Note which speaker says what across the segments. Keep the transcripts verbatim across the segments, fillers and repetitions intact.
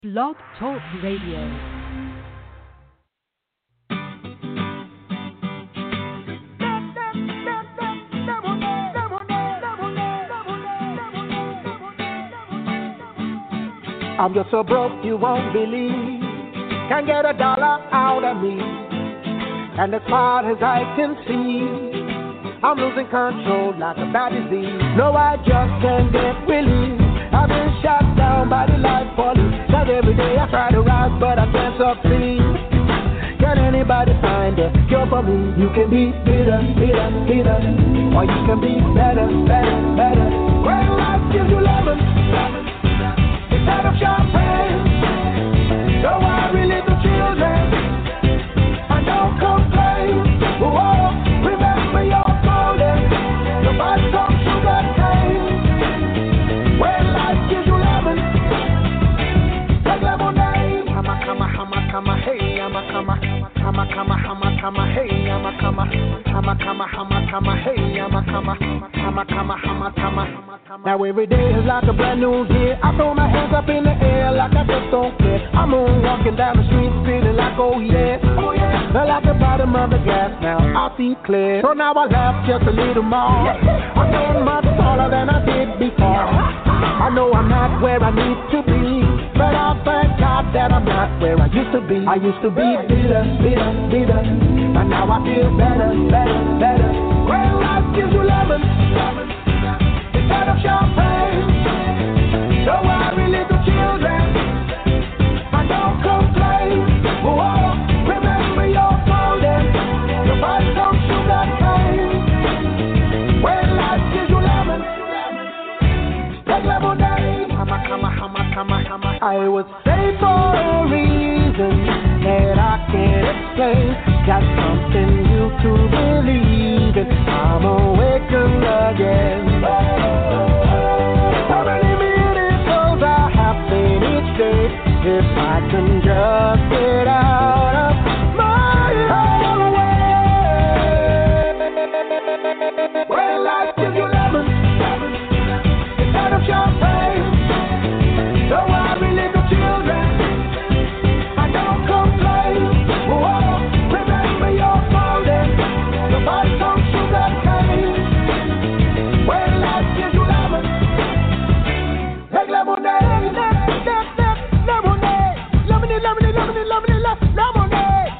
Speaker 1: Blog Talk Radio.
Speaker 2: I'm just so broke you won't believe. Can't get a dollar out of me. And as far as I can see, I'm losing control like a bad disease. No, I just can't get relief. I've been shot down by the life police. Cause every day I try to rise but I can't succeed. Can anybody find a cure for me? You can be bitter, bitter, bitter, or you can be better, better, better. When life gives you lemon, lemon, instead of champagne, don't worry little children, and don't complain. Whoa, remember your golden, the bad some sugar cane. When life gives you lemon, take lemonade. Hama, hama, hama, hama, hey, hama, hama, hama, hama, hama, hama, hey, hama, hama, hama, hama, hama, hama, hey, hama, hama, hama, hama, hama, hama. Now every day is like a brand new year. I throw my hands up in the air like I just don't care. I'm on walking down the street feeling like oh yeah, oh yeah. Feel like the bottom of the gas now, I see clear. So now I laugh just a little more. I'm getting much taller than I did before. I know I'm not where I need to be, but I thank God that I'm not where I used to be. I used to be bitter, bitter, bitter, and now I feel better, better, better. When life gives you lemon, lemon, instead of champagne, don't worry little children, and don't complain. Whoa, remember your golden, you buy some sugar cane. When life gives you lemon, take lemonade. Hama, hama, hama, hama, hama. I was saved for a reason that I can't explain. Got something new to believe in. I'm awakened again. So many miracles are happening each day. If I can just get out of my own way. Well, life gives you lemon, lemon, instead of champagne. Don't worry, little children, and don't complain. Whoa, remember your golden, you buy some sugar cane. When life gives you lemon, take lemonade, lemonade, lemonade, lemonade, lemonade, lemonade, lemonade, lemonade,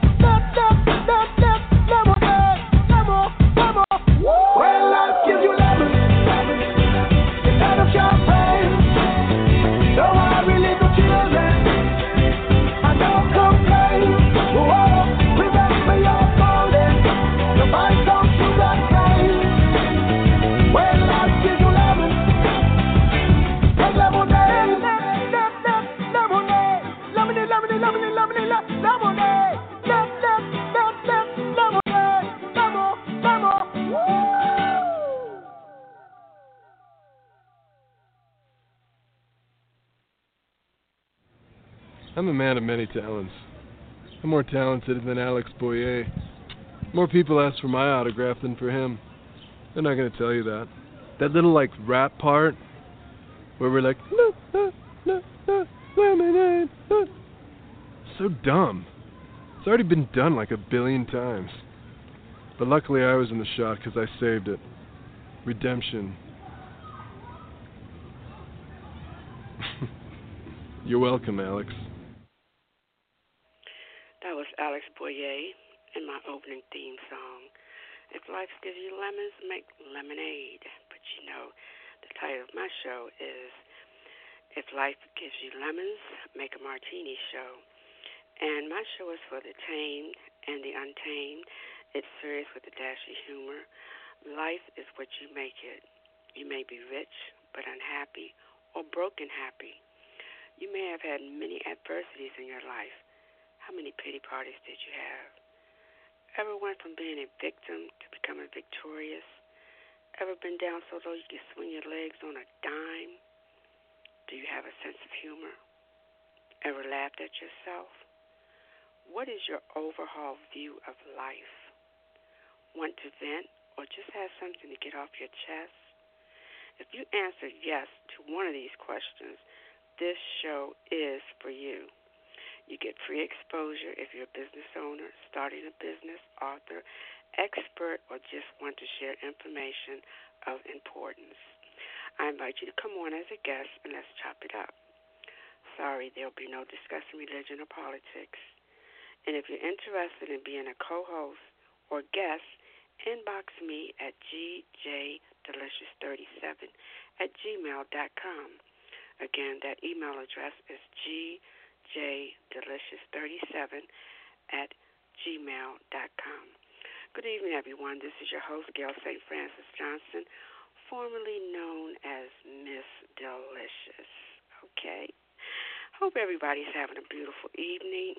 Speaker 2: lemonade, lemon, lemon. When life gives you lemon, lemon, instead of champagne. Don't worry, little children, and don't complain. Whoa, remember your golden, you buy some sugar cane. When life gives you lemon, take lemonade, lemonade, lemonade, lemonade, lemonade, lemonade, lemonade, lemonade, lemon, lemon. Woo!
Speaker 3: I'm a man of many talents. I'm more talented than Alex Boyer. More people ask for my autograph than for him. They're not going to tell you that. That little, like, rap part where we're like, no, no, no, no, lemonade, no. So dumb. It's already been done like a billion times. But luckily I was in the shot because I saved it. Redemption. You're welcome, Alex.
Speaker 4: That was Alex Boyer in my opening theme song. If life gives you lemons, make lemonade. But you know, the title of my show is If Life Gives You Lemons, Make a Martini Show. And my show is for the tamed and the untamed. It's serious with a dash of humor. Life is what you make it. You may be rich but unhappy or broken happy. You may have had many adversities in your life. How many pity parties did you have? Ever went from being a victim to becoming victorious? Ever been down so low you could swing your legs on a dime? Do you have a sense of humor? Ever laughed at yourself? What is your overall view of life? Want to vent or just have something to get off your chest? If you answer yes to one of these questions, this show is for you. You get free exposure if you're a business owner, starting a business, author, expert, or just want to share information of importance. I invite you to come on as a guest and let's chop it up. Sorry, there'll be no discussing religion or politics. And if you're interested in being a co-host or guest, inbox me at g j delicious thirty-seven at gmail dot com. Again, that email address is g j delicious thirty-seven at gmail dot com. Good evening, everyone. This is your host, Gail Saint Francis Johnson, formerly known as Miss Delicious. Okay? Hope everybody's having a beautiful evening.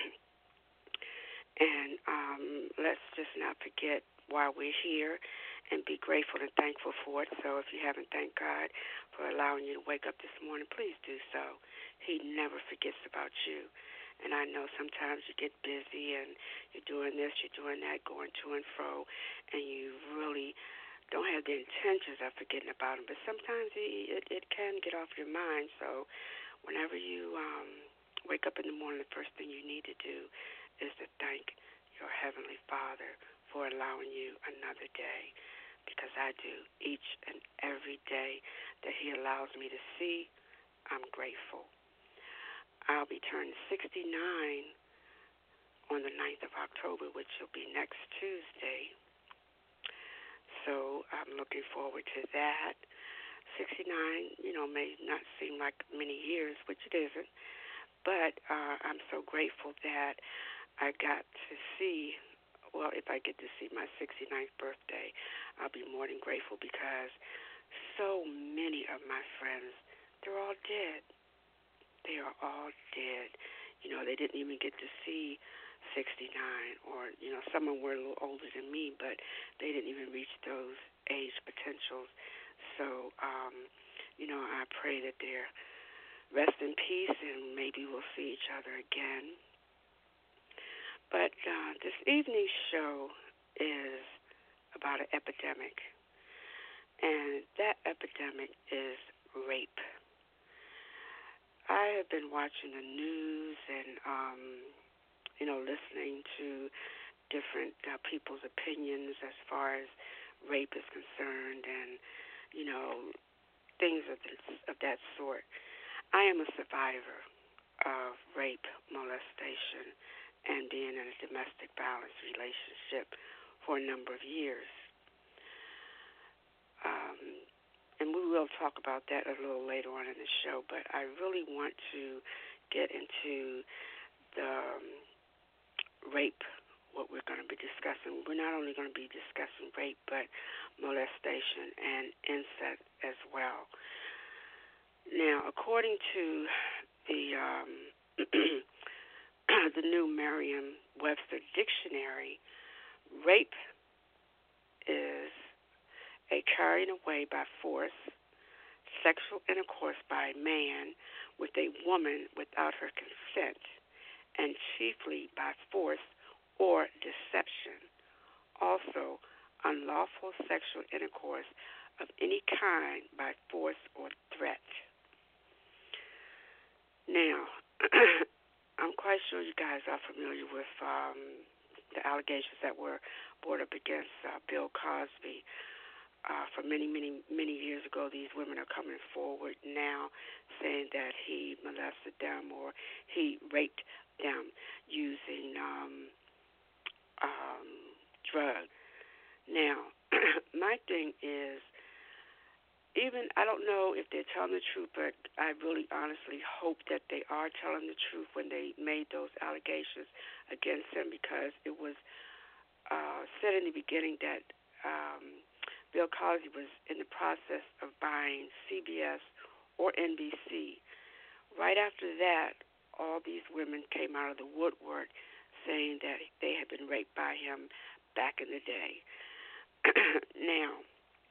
Speaker 4: And um, let's just not forget why we're here and be grateful and thankful for it. So if you haven't thanked God for allowing you to wake up this morning, please do so. He never forgets about you. And I know sometimes you get busy and you're doing this, you're doing that, going to and fro, and you really don't have the intentions of forgetting about him. But sometimes it, it can get off your mind. So whenever you um, wake up in the morning, the first thing you need to do is to thank your Heavenly Father for allowing you another day, because I do each and every day that he allows me to see. I'm grateful. I'll be turning sixty-nine on the ninth of October, which will be next Tuesday. So I'm looking forward to that. sixty-nine, you know, may not seem like many years, which it isn't, but uh, I'm so grateful that I got to see, well, if I get to see my sixty-ninth birthday, I'll be more than grateful, because so many of my friends, they're all dead. They are all dead. You know, they didn't even get to see sixty-nine, or, you know, some of them were a little older than me, but they didn't even reach those age potentials. So, um, you know, I pray that they're rest in peace, and maybe we'll see each other again. But uh, this evening's show is about an epidemic, and that epidemic is rape. I have been watching the news and, um, you know, listening to different uh, people's opinions as far as rape is concerned, and, you know, things of, this, of that sort. I am a survivor of rape, molestation, and being in a domestic violence relationship for a number of years. Um, and we will talk about that a little later on in the show, but I really want to get into the um, rape, what we're going to be discussing. We're not only going to be discussing rape, but molestation and incest as well. Now, according to the um, the new Merriam-Webster dictionary, rape is a carrying away by force, sexual intercourse by a man with a woman without her consent, and chiefly by force or deception. Also, unlawful sexual intercourse of any kind by force or threat. Now, I'm quite sure you guys are familiar with um, the allegations that were brought up against uh, Bill Cosby. Uh, for many, many, many years ago, these women are coming forward now saying that he molested them or he raped them using um, um, drugs. Now, my thing is, even, I don't know if they're telling the truth, but I really honestly hope that they are telling the truth when they made those allegations against him, because it was uh, said in the beginning that um, Bill Cosby was in the process of buying C B S or N B C. Right after that, all these women came out of the woodwork saying that they had been raped by him back in the day. Now,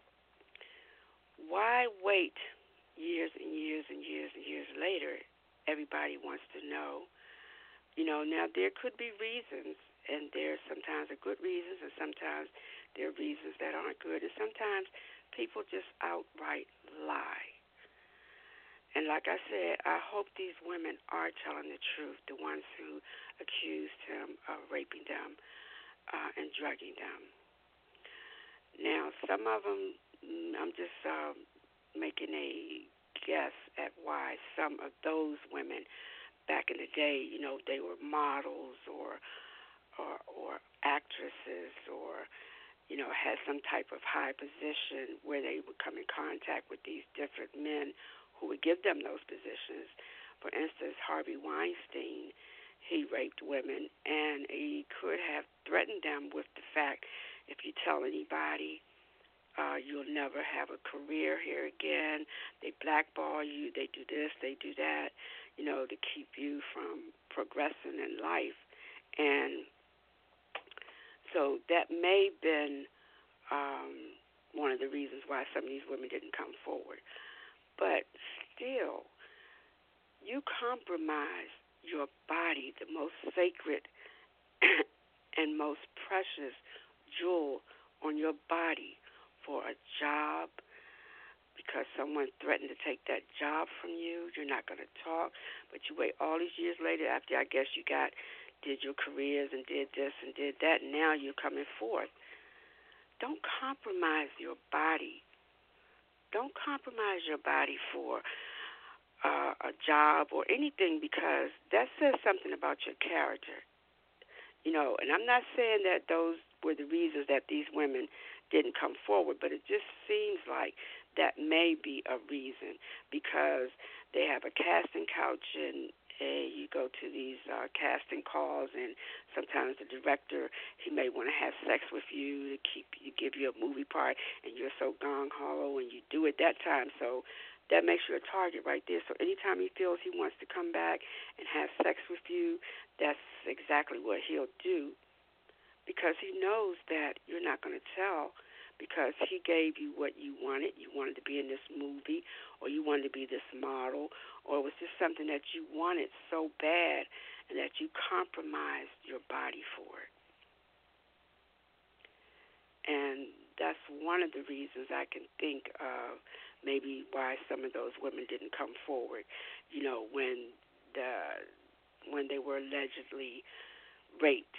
Speaker 4: why wait years and years and years and years later? Everybody wants to know. You know, now there could be reasons, and there sometimes are good reasons, and sometimes there are reasons that aren't good, and sometimes people just outright lie. And like I said, I hope these women are telling the truth, the ones who accused him of raping them uh, and drugging them. Now, some of them, I'm just um, making a guess at why some of those women back in the day, you know, they were models or or, or actresses or, you know, had some type of high position where they would come in contact with these different men who would give them those positions. For instance, Harvey Weinstein, he raped women, and he could have threatened them with the fact, if you tell anybody, uh, you'll never have a career here again. They blackball you. They do this. They do that, you know, to keep you from progressing in life. And so that may have been um, one of the reasons why some of these women didn't come forward. But still, you compromise your body, the most sacred and most precious jewel on your body, for a job, because someone threatened to take that job from you. You're not going to talk, but you wait all these years later after, I guess, you got did your careers and did this and did that, and now you're coming forth. Don't compromise your body. Don't compromise your body for uh, a job or anything, because that says something about your character. You know, and I'm not saying that those were the reasons that these women didn't come forward, but it just seems like that may be a reason, because they have a casting couch and uh, you go to these uh, casting calls, and sometimes the director, he may want to have sex with you to keep you, give you a movie part, and you're so gung-ho and you do it that time. So that makes you a target right there. So anytime he feels he wants to come back and have sex with you, that's exactly what he'll do, because he knows that you're not going to tell, because he gave you what you wanted. You wanted to be in this movie, or you wanted to be this model, or it was just something that you wanted so bad and that you compromised your body for it. And that's one of the reasons I can think of maybe why some of those women didn't come forward, you know, when the when they were allegedly raped.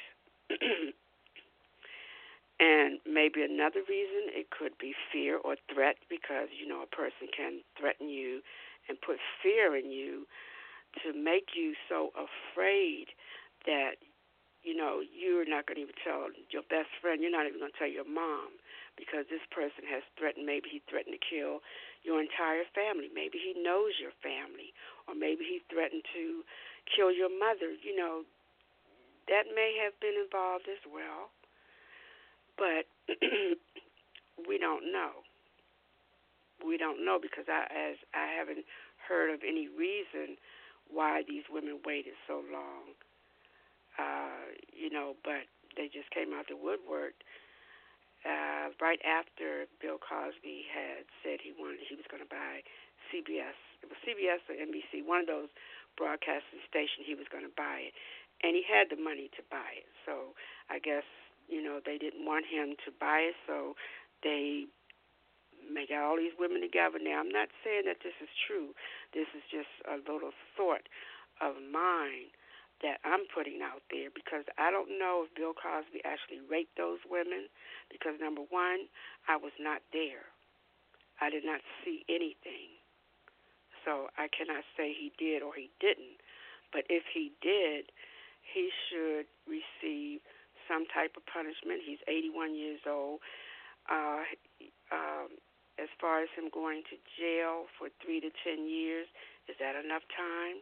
Speaker 4: And maybe another reason, it could be fear or threat, because, you know, a person can threaten you and put fear in you to make you so afraid that, you know, you're not going to even tell your best friend, you're not even going to tell your mom, because this person has threatened. Maybe he threatened to kill your entire family. Maybe he knows your family, or maybe he threatened to kill your mother. You know, that may have been involved as well. But we don't know. We don't know, because I, as I haven't heard of any reason why these women waited so long. Uh, you know, but they just came out the woodwork uh, right after Bill Cosby had said he wanted, he was going to buy C B S. It was C B S or N B C, one of those broadcasting stations. He was going to buy it, and he had the money to buy it. So I guess, you know, they didn't want him to buy it, so they make all these women together. Now, I'm not saying that this is true. This is just a little thought of mine that I'm putting out there, because I don't know if Bill Cosby actually raped those women, because, number one, I was not there. I did not see anything. So I cannot say he did or he didn't. But if he did, he should receive some type of punishment. He's eighty-one years old. Uh, um, as far as him going to jail for three to ten years, is that enough time?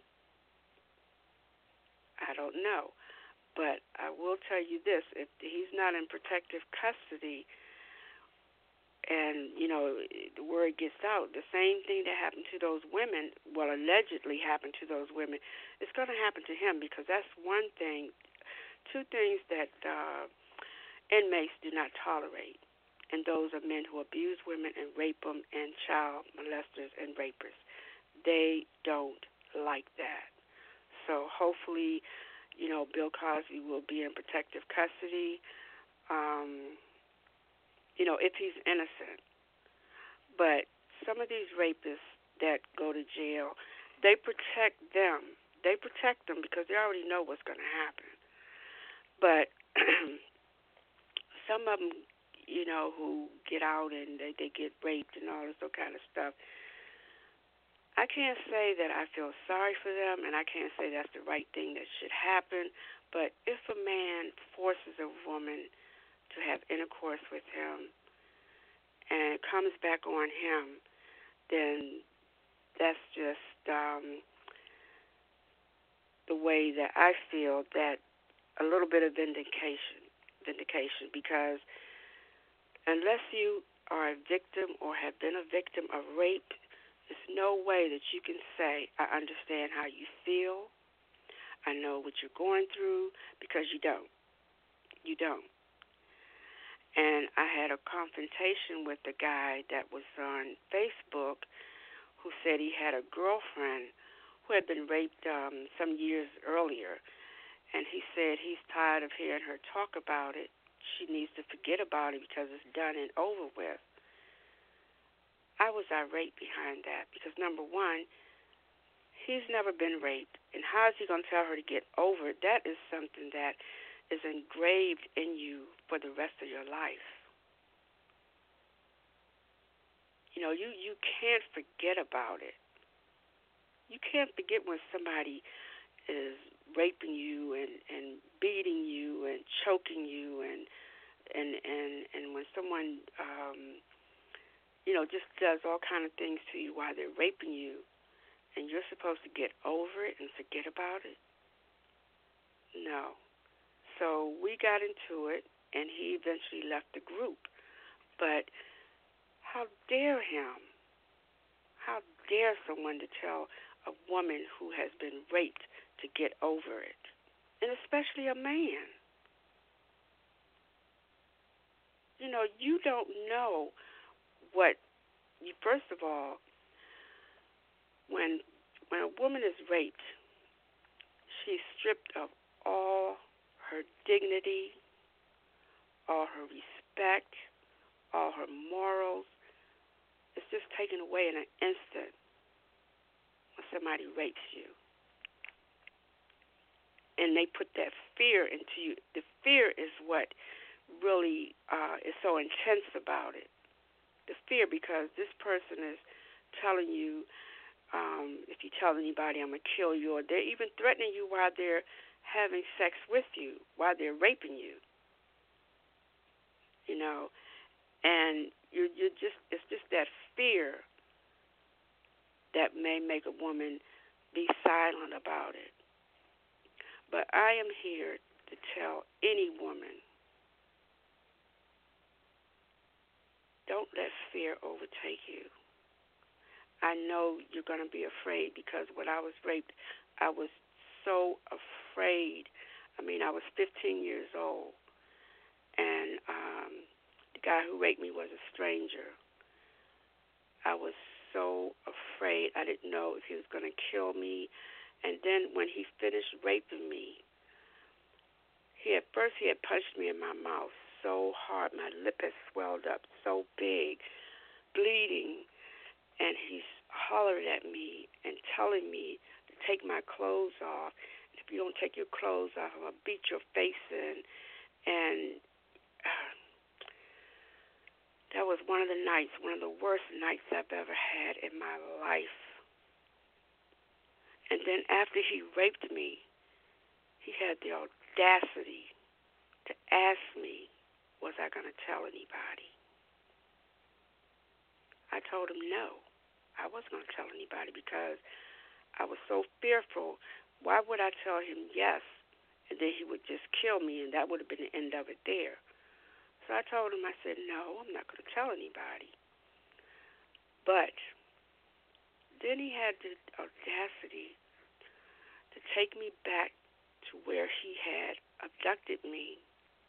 Speaker 4: I don't know. But I will tell you this, if he's not in protective custody, and, you know, the word gets out, the same thing that happened to those women, well, allegedly happened to those women, it's going to happen to him, because that's one thing, two things that uh, inmates do not tolerate, and those are men who abuse women and rape them, and child molesters and rapers. They don't like that. So hopefully, you know, Bill Cosby will be in protective custody, um, you know, if he's innocent. But some of these rapists, that go to jail, they protect them. They protect them because they already know what's going to happen. But some of them, you know, who get out and they, they get raped and all this other kind of stuff, I can't say that I feel sorry for them, and I can't say that's the right thing that should happen. But if a man forces a woman to have intercourse with him and it comes back on him, then that's just um, the way that I feel that a little bit of vindication, vindication, because unless you are a victim or have been a victim of rape, there's no way that you can say, I understand how you feel, I know what you're going through, because you don't. You don't. And I had a confrontation with a guy that was on Facebook who said he had a girlfriend who had been raped um, some years earlier. And he said he's tired of hearing her talk about it. She needs to forget about it because it's done and over with. I was irate behind that because, number one, he's never been raped. And how is he going to tell her to get over it? That is something that is engraved in you for the rest of your life. You know, you, you can't forget about it. You can't forget when somebody is raping you and, and beating you and choking you and and, and, and when someone, um, you know, just does all kind of things to you while they're raping you and you're supposed to get over it and forget about it? No. So we got into it, and he eventually left the group. But how dare him? How dare someone to tell a woman who has been raped to get over it? And especially a man. You know, you don't know what you, first of all, when when a woman is raped, she's stripped of all her dignity, all her respect, all her morals. It's just taken away in an instant when somebody rapes you. And they put that fear into you. The fear is what really uh, is so intense about it. The fear, because this person is telling you, um, if you tell anybody, I'm going to kill you, or they're even threatening you while they're having sex with you, while they're raping you. You know, and you're, you're just, it's just that fear that may make a woman be silent about it. But I am here to tell any woman, don't let fear overtake you. I know you're going to be afraid because when I was raped, I was so afraid. I mean, I was fifteen years old, and um, the guy who raped me was a stranger. I was so afraid. I didn't know if he was going to kill me. And then when he finished raping me, he at first he had punched me in my mouth so hard. My lip had swelled up so big, bleeding. And he's hollering at me and telling me to take my clothes off. If you don't take your clothes off, I'm going to beat your face in. And uh, that was one of the nights, one of the worst nights I've ever had in my life. And then after he raped me, he had the audacity to ask me, was I going to tell anybody? I told him no. I wasn't going to tell anybody because I was so fearful. Why would I tell him yes, and then he would just kill me, and that would have been the end of it there. So I told him, I said, no, I'm not going to tell anybody. But then he had the audacity to take me back to where he had abducted me.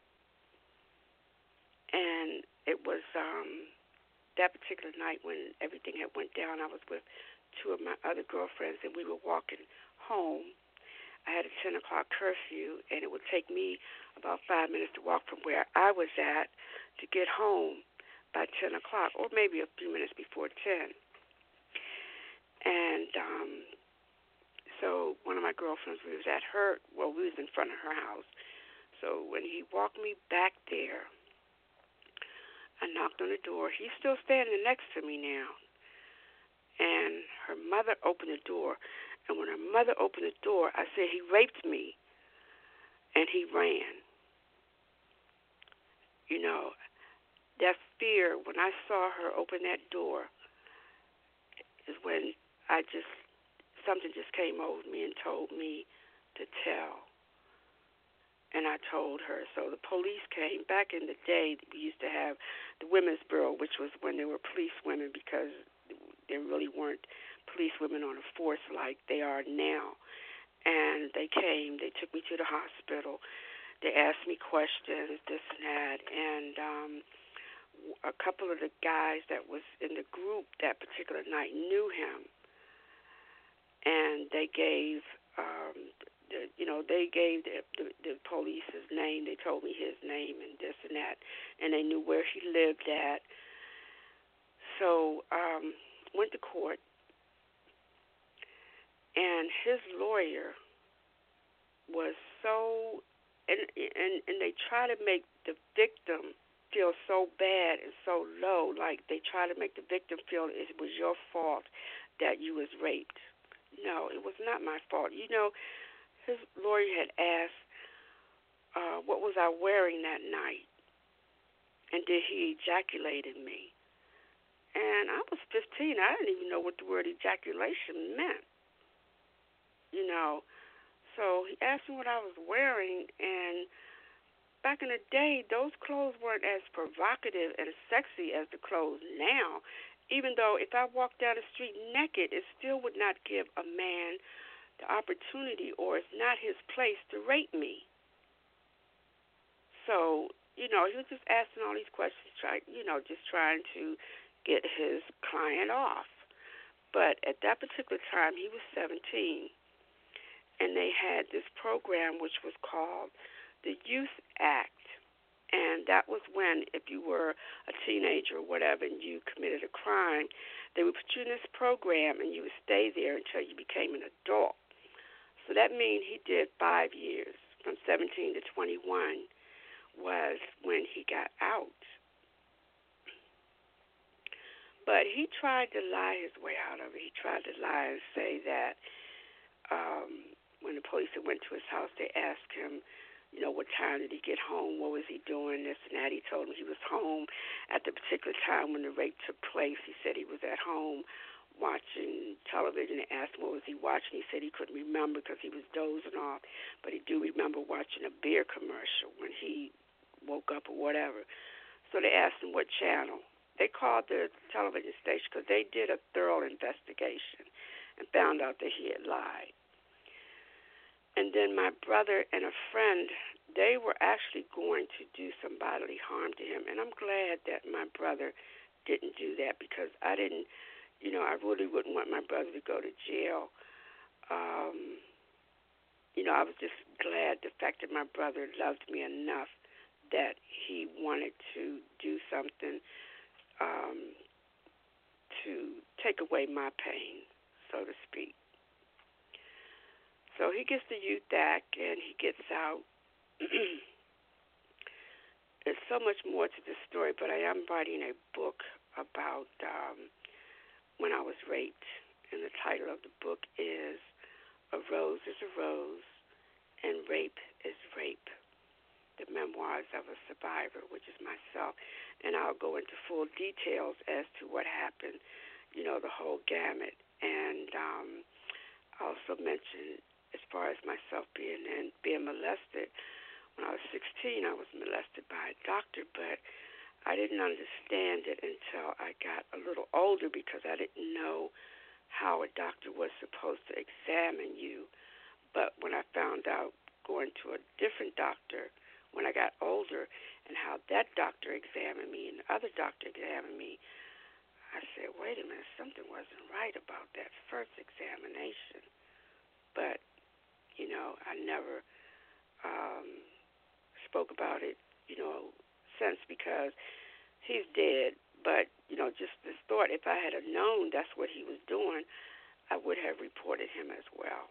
Speaker 4: And it was um, that particular night when everything had went down. I was with two of my other girlfriends, and we were walking home. I had a ten o'clock curfew, and it would take me about five minutes to walk from where I was at to get home by ten o'clock, or maybe a few minutes before ten. And um, so one of my girlfriends, we was at her, well, we was in front of her house. So when he walked me back there, I knocked on the door. He's still standing next to me now. And her mother opened the door. And when her mother opened the door, I said, he raped me. And he ran. You know, that fear, when I saw her open that door, is when I just, something just came over me and told me to tell. And I told her. So the police came. Back in the day, we used to have the Women's Bureau, which was when there were police women, because there really weren't police women on a force like they are now. And they came. They took me to the hospital. They asked me questions, this and that. And um, a couple of the guys that was in the group that particular night knew him. And they gave... Um, The, you know, they gave the, the, the police his name. They told me his name and this and that, and they knew where he lived at. So um, went to court, and his lawyer was so, and and and they try to make the victim feel so bad and so low, like they try to make the victim feel it was your fault that you was raped. No, it was not my fault. You know. His lawyer had asked, uh, what was I wearing that night? And did he ejaculate in me? And I was fifteen. I didn't even know what the word ejaculation meant. You know, so he asked me what I was wearing, and back in the day, those clothes weren't as provocative and sexy as the clothes now. Even though if I walked down the street naked, it still would not give a man the opportunity, or it's not his place to rape me. So, you know, he was just asking all these questions, try, you know, just trying to get his client off. But at that particular time, he was seventeen, and they had this program which was called the Youth Act. And that was when, if you were a teenager or whatever and you committed a crime, they would put you in this program and you would stay there until you became an adult. So that means he did five years, from seventeen to twenty-one was when he got out. But he tried to lie his way out of it. He tried to lie and say that um, when the police went to his house, they asked him, you know, what time did he get home? What was he doing? This and that. He told them he was home at the particular time when the rape took place. He said he was at home watching television. They asked him what was he watching. He said he couldn't remember because he was dozing off, but he do remember watching a beer commercial when he woke up or whatever. So they asked him what channel. They called the television station because they did a thorough investigation and found out that he had lied. And then my brother and a friend, they were actually going to do some bodily harm to him, and I'm glad that my brother didn't do that, because I didn't, you know, I really wouldn't want my brother to go to jail. Um, you know, I was just glad the fact that my brother loved me enough that he wanted to do something um, to take away my pain, so to speak. So he gets the Youth Act and he gets out. There's so much more to this story, but I am writing a book about um, when I was raped, and the title of the book is A Rose is a Rose and Rape is Rape, the memoirs of a survivor, which is myself, and I'll go into full details as to what happened, you know, the whole gamut, and um, I also mentioned as far as myself being and being molested. When I was sixteen, I was molested by a doctor, but I didn't understand it until I got a little older, because I didn't know how a doctor was supposed to examine you. But when I found out going to a different doctor when I got older and how that doctor examined me and the other doctor examined me, I said, wait a minute, something wasn't right about that first examination. But, you know, I never um, spoke about it, you know, since, because he's dead. But, you know, just this thought, if I had known that's what he was doing, I would have reported him as well.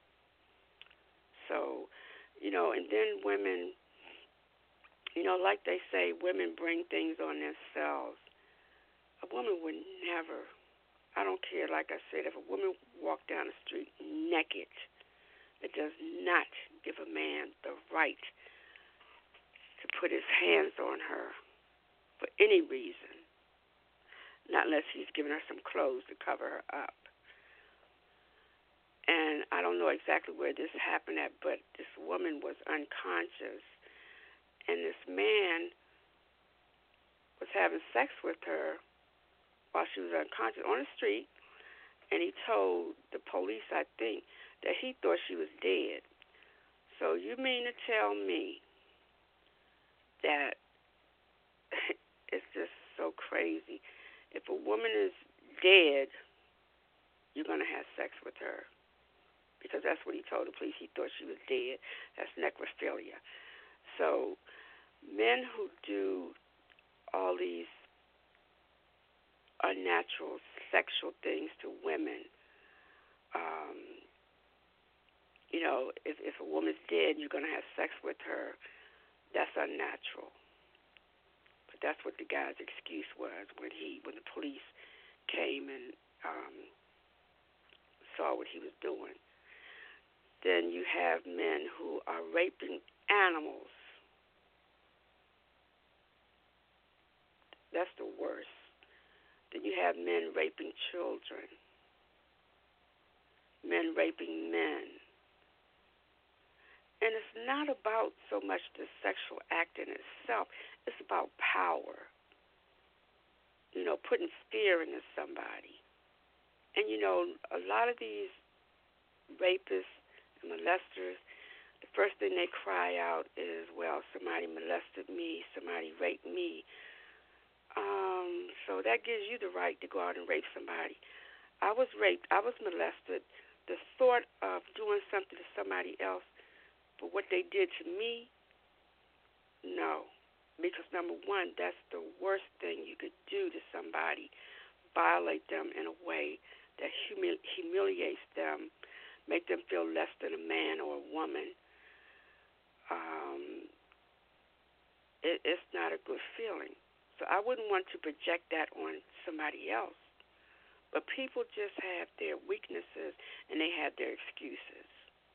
Speaker 4: So, you know, and then women, you know, like they say, women bring things on themselves. A woman would never, I don't care, like I said, if a woman walked down the street naked, it does not give a man the right to put his hands on her for any reason, not unless he's giving her some clothes to cover her up. And I don't know exactly where this happened at, but this woman was unconscious, and this man was having sex with her while she was unconscious on the street, and he told the police, I think, that he thought she was dead. So you mean to tell me that it's just so crazy. If a woman is dead, you're going to have sex with her. Because that's what he told the police. He thought she was dead. That's necrophilia. So men who do all these unnatural sexual things to women, um, you know, if, if a woman's dead, you're going to have sex with her, that's unnatural. But that's what the guy's excuse was when he, when the police came and um, saw what he was doing. Then you have men who are raping animals. That's the worst. Then you have men raping children, men raping men. And it's not about so much the sexual act in itself. It's about power. You know, putting fear into somebody. And, you know, a lot of these rapists, molesters, the first thing they cry out is, well, somebody molested me, somebody raped me. Um, so that gives you the right to go out and rape somebody. I was raped. I was molested. The thought of doing something to somebody else for what they did to me, no. Because, number one, that's the worst thing you could do to somebody, violate them in a way that humili- humiliates them, make them feel less than a man or a woman. Um, it, it's not a good feeling. So I wouldn't want to project that on somebody else. But people just have their weaknesses and they have their excuses.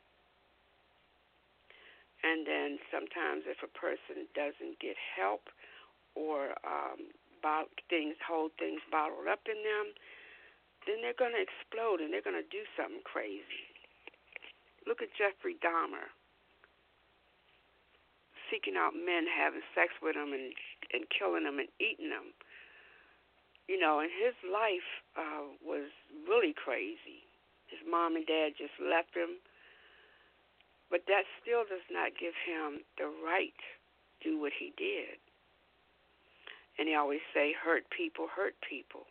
Speaker 4: And then sometimes if a person doesn't get help or um, bottle, things, hold things bottled up in them, then they're going to explode and they're going to do something crazy. Look at Jeffrey Dahmer, seeking out men, having sex with them, and, and killing them and eating them. You know, and his life uh, was really crazy. His mom and dad just left him. But that still does not give him the right to do what he did. And they always say, hurt people, hurt people.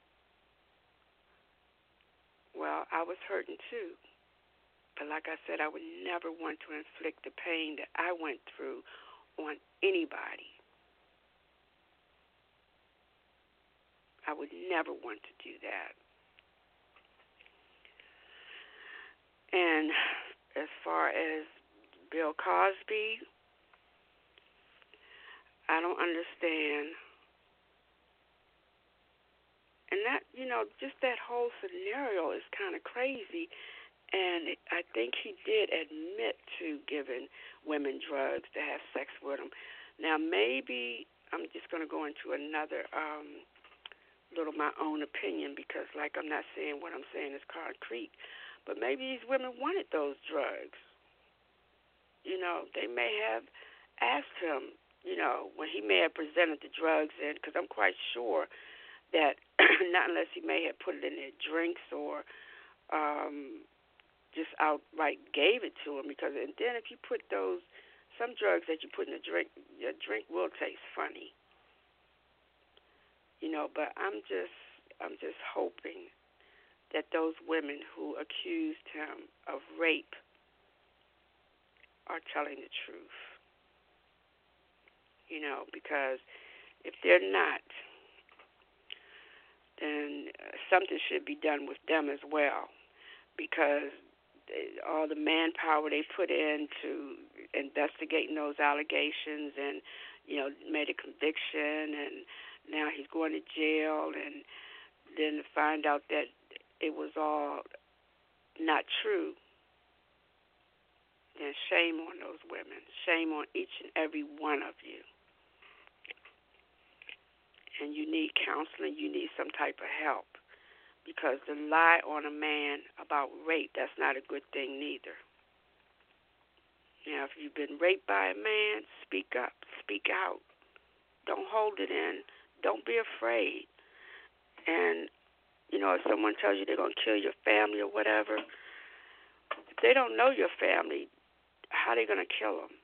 Speaker 4: Well, I was hurting too. But like I said, I would never want to inflict the pain that I went through on anybody. I would never want to do that. And as far as Bill Cosby, I don't understand. And that, you know, just that whole scenario is kind of crazy. And I think he did admit to giving women drugs to have sex with them. Now, maybe I'm just going to go into another um, little my own opinion because, like, I'm not saying what I'm saying is concrete. But maybe these women wanted those drugs. You know, they may have asked him, you know, when he may have presented the drugs in, because I'm quite sure that not unless he may have put it in their drinks or um, just outright gave it to him. Because and then if you put those, some drugs that you put in a drink, your drink will taste funny. You know, but I'm just, I'm just hoping that those women who accused him of rape are telling the truth. You know, because if they're not, then something should be done with them as well. because they, all the manpower they put into investigating those allegations, and you know, made a conviction, and now he's going to jail, and then to find out that it was all not true, then shame on those women. Shame on each and every one of you. And you need counseling. You need some type of help. Because to lie on a man about rape, that's not a good thing neither. Now, if you've been raped by a man, speak up. Speak out. Don't hold it in. Don't be afraid. And, you know, if someone tells you they're going to kill your family or whatever, if they don't know your family, how are they going to kill them?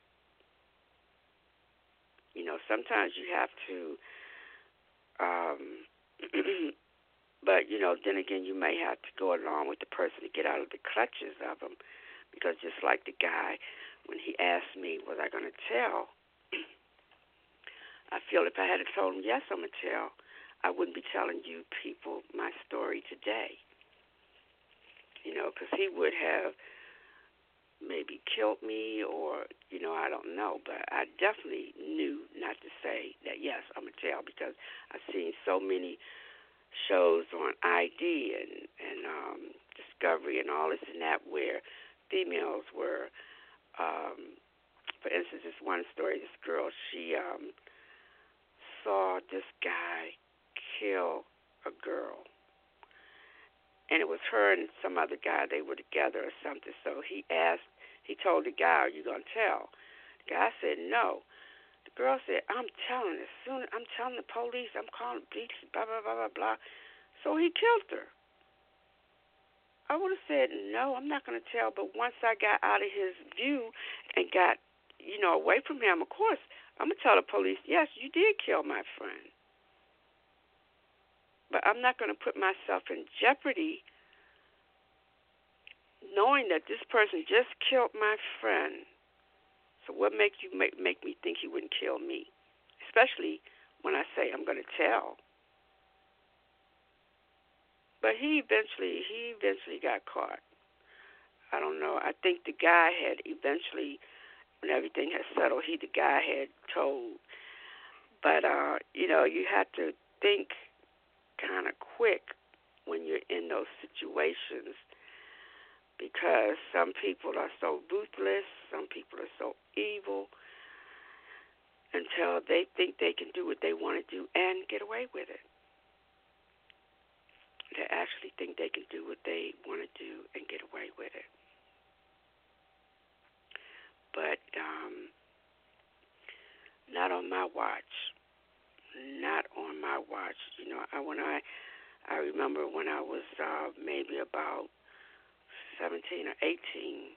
Speaker 4: You know, sometimes you have to, um, but, you know, then again, you may have to go along with the person to get out of the clutches of them. Because just like the guy, when he asked me, was I going to tell, I feel if I had told him, yes, I'm going to tell, I wouldn't be telling you people my story today. You know, because he would have maybe killed me or, you know, I don't know. But I definitely knew not to say that, yes, I'm going to tell, because I've seen so many shows on I D and, and um, Discovery and all this and that where females were, um, for instance, this one story, this girl, she um, saw this guy kill a girl. And it was her and some other guy. They were together or something. So he asked, he told the guy, are you going to tell? The guy said, no. The girl said, I'm telling. As soon as I'm telling the police, I'm calling the police, blah, blah, blah, blah, blah. So he killed her. I would have said, no, I'm not going to tell. But once I got out of his view and got, you know, away from him, of course, I'm going to tell the police, yes, you did kill my friend. But I'm not going to put myself in jeopardy knowing that this person just killed my friend. So what makes you make, make me think he wouldn't kill me? Especially when I say I'm going to tell. But he eventually, he eventually got caught. I don't know. I think the guy had eventually, when everything had settled, he, the guy had told. But, uh, you know, you have to think kind of quick when you're in those situations, because some people are so ruthless, some people are so evil until they think they can do what they want to do and get away with it. They actually think they can do what they want to do and get away with it. But um, not on my watch. Not on my watch. You know, I, when I, I remember when I was uh, maybe about seventeen or eighteen,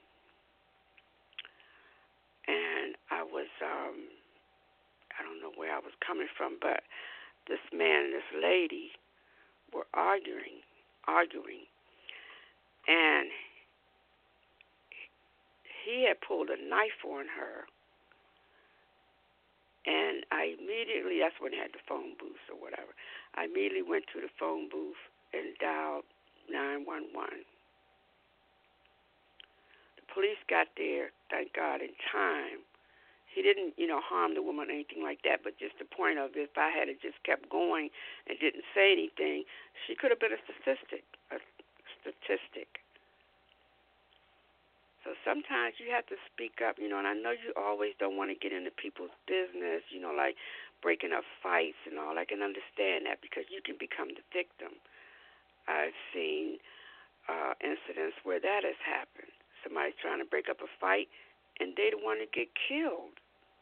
Speaker 4: and I was, um, I don't know where I was coming from, but this man and this lady were arguing, arguing, and he had pulled a knife on her. And I immediately, that's when they had the phone booth or whatever, I immediately went to the phone booth and dialed nine one one. The police got there, thank God, in time. He didn't, you know, harm the woman or anything like that, but just the point of if I had just kept going and didn't say anything, she could have been a statistic, a statistic. So sometimes you have to speak up, you know, and I know you always don't want to get into people's business, you know, like breaking up fights and all. I can understand that because you can become the victim. I've seen uh, incidents where that has happened. Somebody's trying to break up a fight, and they don't want to get killed,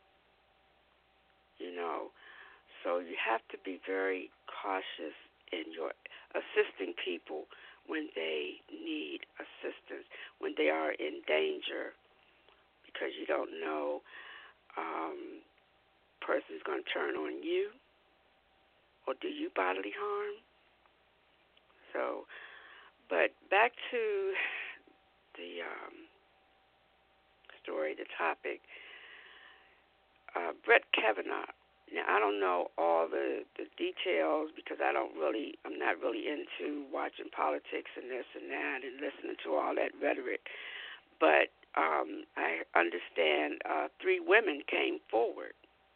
Speaker 4: you know. So you have to be very cautious in your assisting people when they need assistance, when they are in danger, because you don't know um, person's going to turn on you or do you bodily harm. So, but back to the um, story, the topic. Uh, Brett Kavanaugh, Now, I don't know all the, the details because I don't really, I'm not really into watching politics and this and that and listening to all that rhetoric. But um, I understand uh, three women came forward.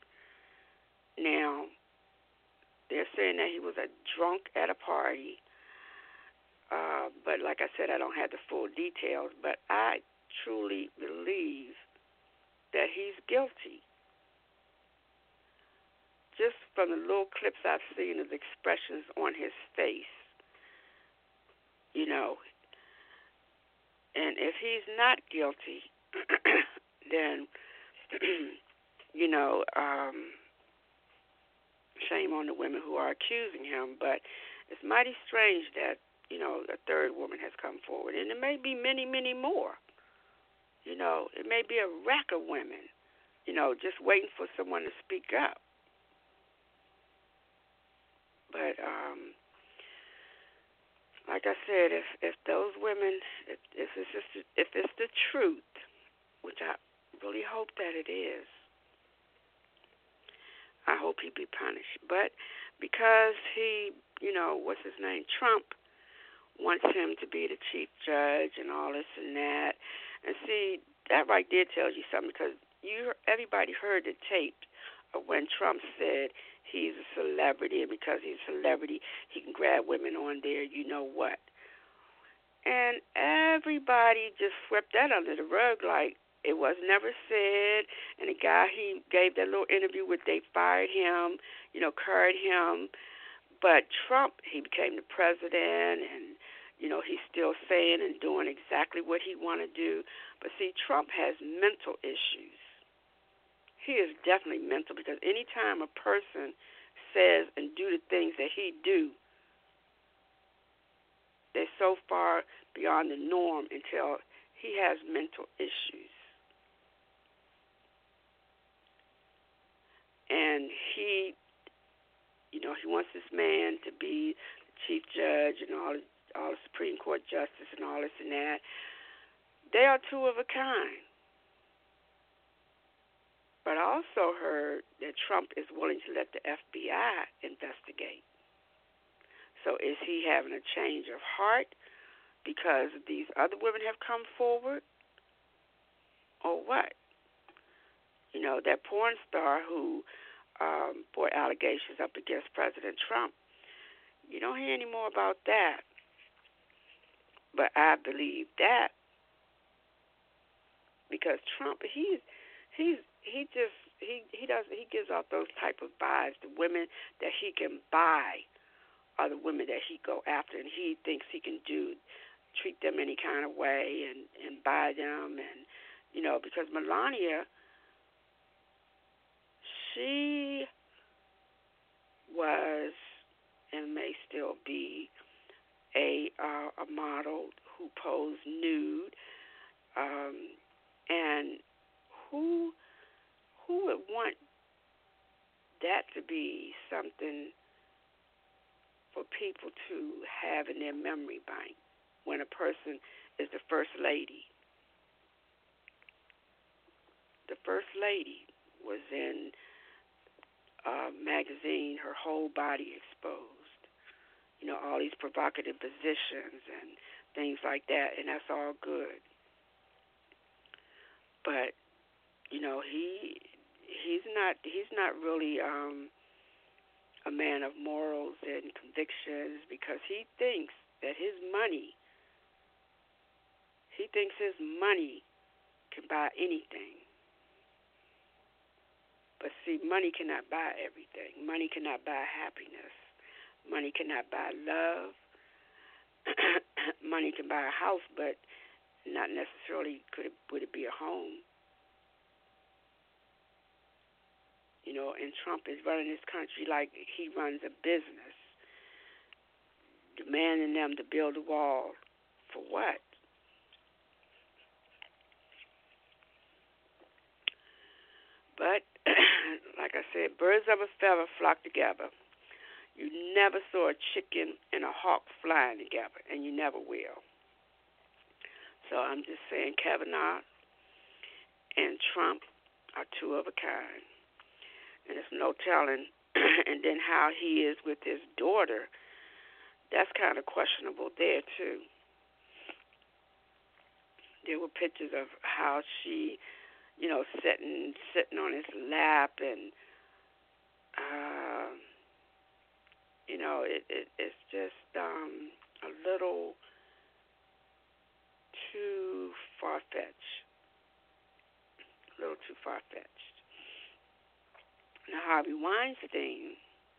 Speaker 4: Now, they're saying that he was a drunk at a party. Uh, but like I said, I don't have the full details. But I truly believe that he's guilty. Just from the little clips I've seen of the expressions on his face, you know. And if he's not guilty, then, you know, um, shame on the women who are accusing him. But it's mighty strange that, you know, a third woman has come forward. And there may be many, many more. You know, it may be a rack of women, you know, just waiting for someone to speak up. But um, like I said, if if those women, if, if it's just, if it's the truth, which I really hope that it is, I hope he be punished. But because he, you know, what's his name, Trump, wants him to be the chief judge and all this and that, and see, that right there tells you something because you everybody heard the tape of when Trump said he's a celebrity, and because he's a celebrity, he can grab women on there, you know what. And everybody just swept that under the rug like it was never said. And the guy he gave that little interview with, they fired him, you know, curried him. But Trump, he became the president, and, you know, he's still saying and doing exactly what he want to do. But, see, Trump has mental issues. He is definitely mental because anytime a person says and do the things that he do, they're so far beyond the norm until he has mental issues. And he, you know, he wants this man to be the chief judge and all, all the Supreme Court justice and all this and that. They are two of a kind. But I also heard that Trump is willing to let the F B I investigate. So is he having a change of heart because these other women have come forward? Or what? You know, that porn star who um, brought allegations up against President Trump, you don't hear any more about that. But I believe that because Trump, he's, he's, he just he he does he gives off those type of vibes. The women that he can buy are the women that he go after, and he thinks he can do treat them any kind of way and and buy them, and you know, because Melania, she was and may still be a uh, a model who posed nude, um, and who. Who would want that to be something for people to have in their memory bank when a person is the first lady? The first lady was in a magazine, her whole body exposed. You know, all these provocative positions and things like that, and that's all good. But, you know, he... He's not. He's not really um, a man of morals and convictions because he thinks that his money. He thinks his money can buy anything. But see, money cannot buy everything. Money cannot buy happiness. Money cannot buy love. Money can buy a house, but not necessarily could it, would it be a home. You know, and Trump is running this country like he runs a business, demanding them to build a wall. For what? But, like I said, birds of a feather flock together. You never saw a chicken and a hawk flying together, and you never will. So I'm just saying Kavanaugh and Trump are two of a kind. and there's no telling. And then how he is with his daughter, that's kind of questionable there, too. There were pictures of how she, you know, sitting sitting on his lap, and, uh, you know, it, it it's just um, a little too far-fetched. A little too far-fetched. Now, Harvey Weinstein,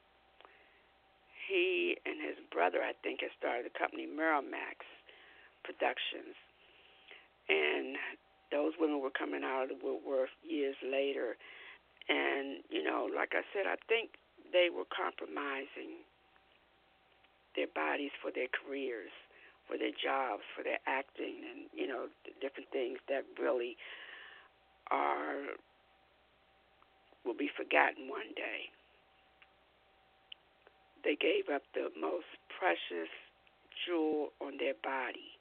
Speaker 4: he and his brother, I think, had started the company Miramax Productions. And those women were coming out of the woodwork years later. And, you know, like I said, I think they were compromising their bodies for their careers, for their jobs, for their acting, and, you know, the different things that really are, will be forgotten one day. They gave up the most precious jewel on their body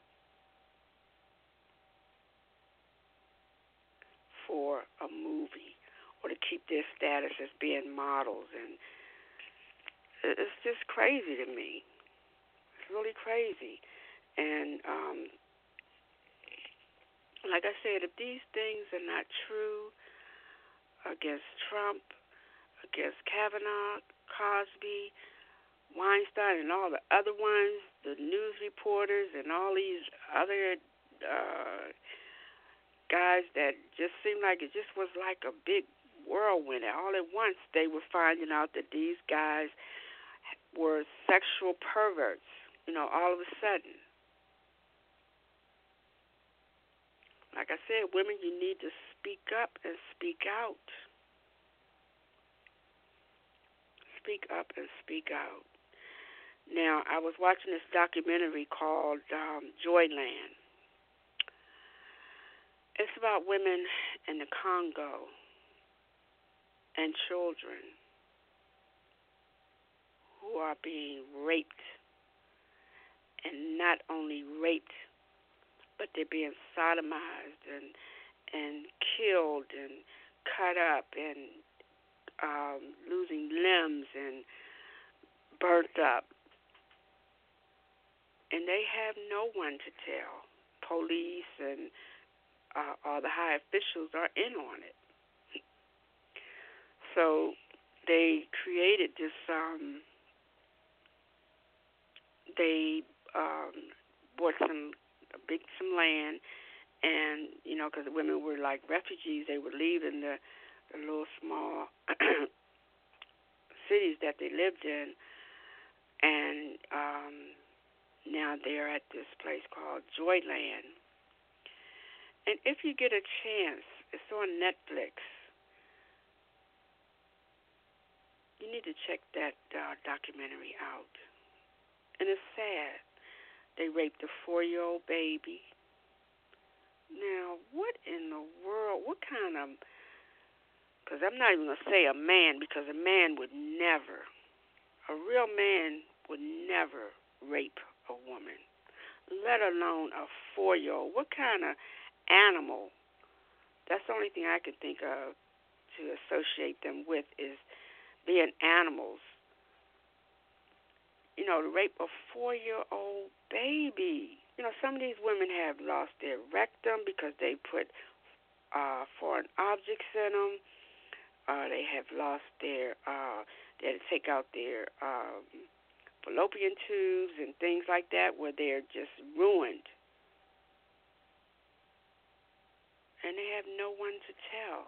Speaker 4: for a movie, or to keep their status as being models. And it's just crazy to me. It's really crazy. And um, like I said, if these things are not true against Trump, against Kavanaugh, Cosby, Weinstein, and all the other ones, the news reporters, and all these other uh, guys that just seemed like it just was like a big whirlwind. All at once, they were finding out that these guys were sexual perverts, you know, all of a sudden. Like I said, women, you need to speak up and speak out. Speak up and speak out. Now, I was watching this documentary called um, Joyland. It's about women in the Congo and children who are being raped, and not only raped, but they're being sodomized and and killed and cut up and um, losing limbs and burnt up. And they have no one to tell. Police and uh, all the high officials are in on it. So they created this, um, they um, bought some, a big, some land, and, you know, because the women were like refugees, they were leaving the, the little small cities that they lived in, and um, now they're at this place called Joyland. And if you get a chance, it's on Netflix. You need to check that uh, documentary out. And it's sad. They raped a four-year-old baby. Now, what in the world, what kind of, because I'm not even going to say a man, because a man would never, a real man would never rape a woman, let alone a four-year-old. What kind of animal? That's the only thing I can think of to associate them with, is being animals. You know, to rape a four-year-old baby. You know, some of these women have lost their rectum because they put uh, foreign objects in them. Uh, they have lost their, uh, they had to take out their um, fallopian tubes and things like that, where they're just ruined. And they have no one to tell.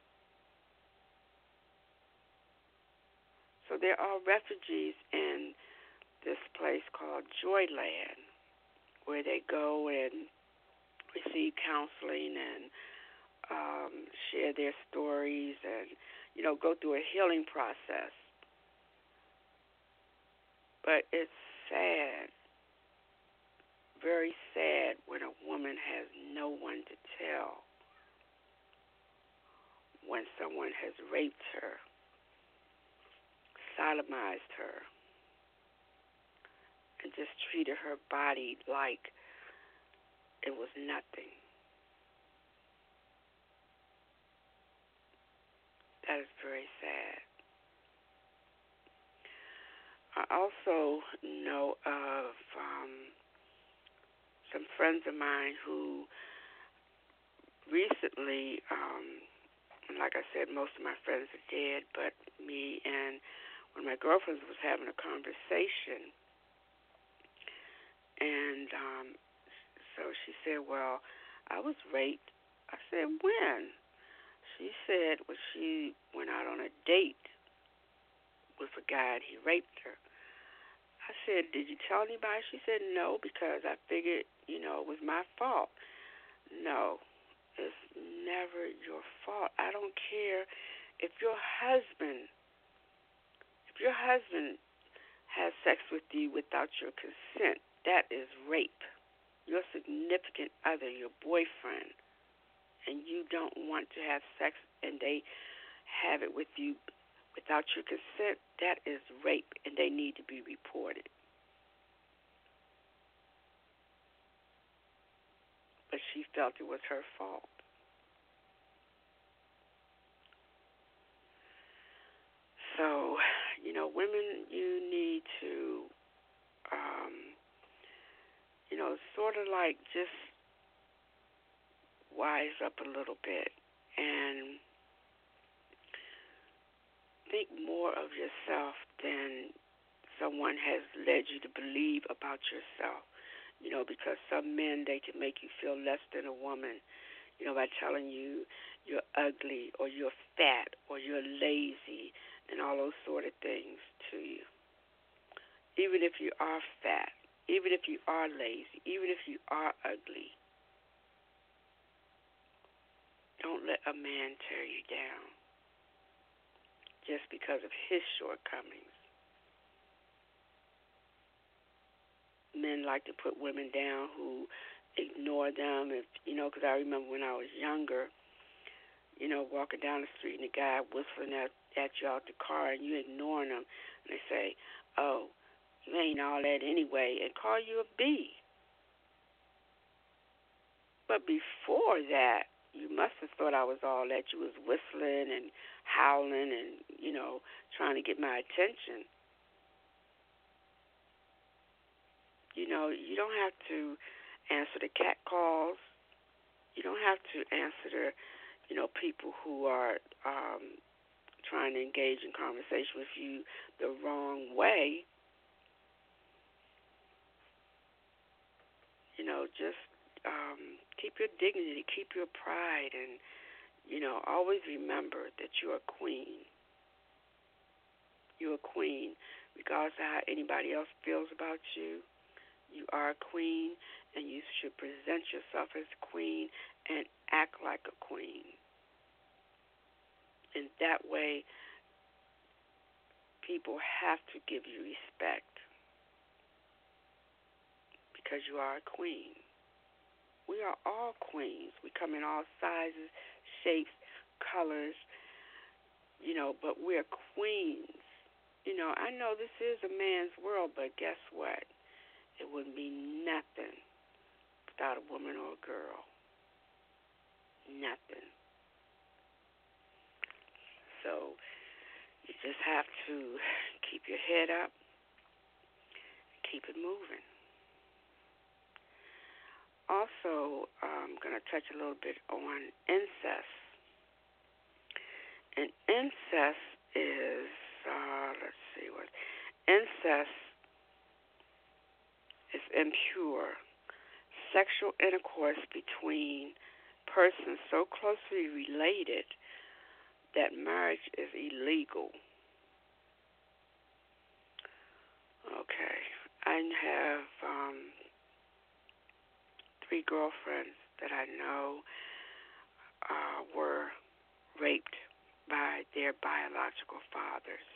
Speaker 4: So there are refugees in this place called Joyland, where they go and receive counseling and um, share their stories and, you know, go through a healing process. But it's sad, very sad, when a woman has no one to tell when someone has raped her, sodomized her, and just treated her body like it was nothing. That is very sad. I also know of um, some friends of mine who recently, um, like I said, most of my friends are dead, but me and one of my girlfriends was having a conversation, and um, so she said, well, I was raped. I said, when? She said, well, she went out on a date with a guy and he raped her. I said, did you tell anybody? She said, no, because I figured, you know, it was my fault. No, it's never your fault. I don't care if your husband, if your husband has sex with you without your consent, that is rape. Your significant other, your boyfriend, and you don't want to have sex and they have it with you without your consent, that is rape, and they need to be reported. But she felt it was her fault. So, you know, women, you need to, um, you know, sort of like just wise up a little bit and think more of yourself than someone has led you to believe about yourself. You know, because some men, they can make you feel less than a woman, you know, by telling you you're ugly or you're fat or you're lazy and all those sort of things to you. Even if you are fat, even if you are lazy, even if you are ugly, don't let a man tear you down just because of his shortcomings. Men like to put women down who ignore them. If you know, because I remember when I was younger, you know, walking down the street and the guy whistling at, at you out the car and you ignoring them, and they say, oh, you ain't all that anyway, and call you a B. But before that, you must have thought I was all that. You was whistling and howling and, you know, trying to get my attention. You know, you don't have to answer the cat calls. You don't have to answer the, you know, people who are um, trying to engage in conversation with you the wrong way. You know, just um, keep your dignity, keep your pride, and, you know, always remember that you're a queen. You're a queen. Regardless of how anybody else feels about you, you are a queen, and you should present yourself as a queen and act like a queen. In that way, people have to give you respect because you are a queen. We are all queens. We come in all sizes, shapes, colors, you know, but we're queens. You know, I know this is a man's world, but guess what? It wouldn't be nothing without a woman or a girl. Nothing. So you just have to keep your head up and keep it moving. Also, I'm going to touch a little bit on incest. And incest is, uh, let's see what, incest is impure sexual intercourse between persons so closely related that marriage is illegal. Okay. I have um, three girlfriends that I know uh, were raped by their biological fathers.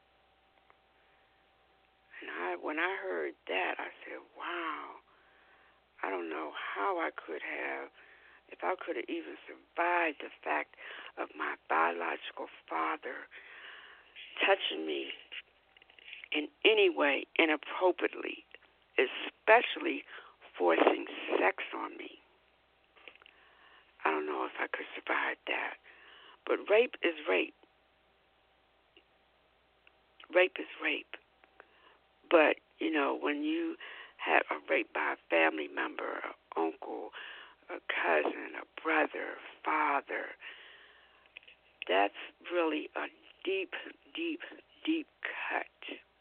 Speaker 4: And I, when I heard that, I said, wow, I don't know how I could have, if I could have even survived the fact of my biological father touching me in any way inappropriately, especially forcing sex on me. I don't know if I could survive that. But rape is rape. rape is rape. But, you know, when you have a rape by a family member, an uncle, a cousin, a brother, father, that's really a deep, deep, deep cut.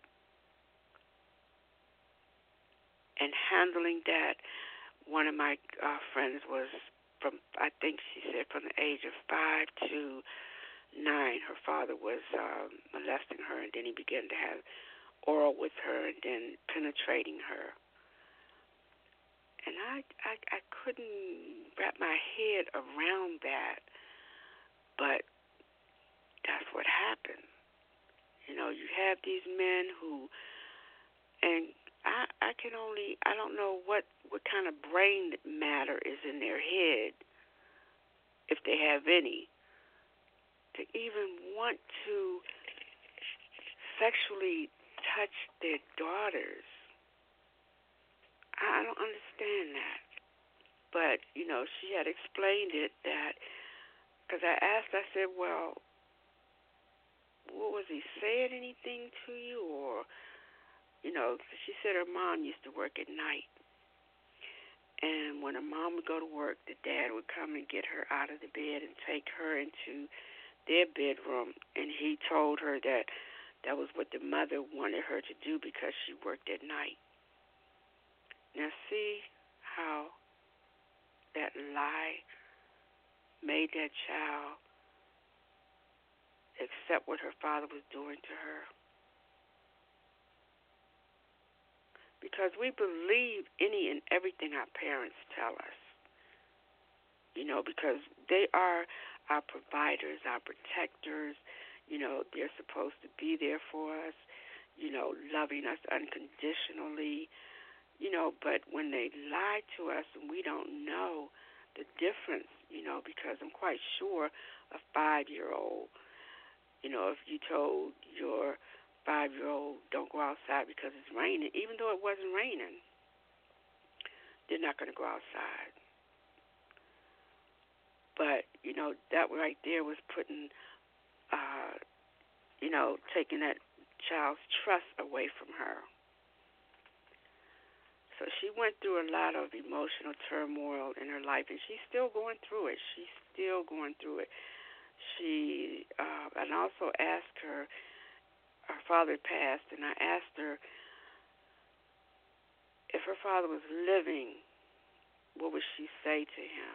Speaker 4: And handling that, one of my uh, friends was from, I think she said from the age of five to nine, her father was um, molesting her, and then he began to have oral with her and then penetrating her. And I, I, I couldn't wrap my head around that, but that's what happened. You know, you have these men who, and I, I can only, I don't know what, what kind of brain matter is in their head, if they have any, to even want to sexually touch their daughters. I don't understand that. But, you know, she had explained it that, because I asked, I said, well, what was he saying anything to you? Or, you know, she said her mom used to work at night. And when her mom would go to work, the dad would come and get her out of the bed and take her into their bedroom. And he told her that that was what the mother wanted her to do because she worked at night. Now see how that lie made that child accept what her father was doing to her. Because we believe any and everything our parents tell us. You know, because they are our providers, our protectors. You know, they're supposed to be there for us, you know, loving us unconditionally. You know, but when they lie to us and we don't know the difference, you know, because I'm quite sure a five-year-old, you know, if you told your five-year-old don't go outside because it's raining, even though it wasn't raining, they're not going to go outside. But, you know, that right there was putting, uh, you know, taking that child's trust away from her. So she went through a lot of emotional turmoil in her life, and she's still going through it. She's still going through it. She, uh, and I also asked her, her father passed, and I asked her if her father was living, what would she say to him?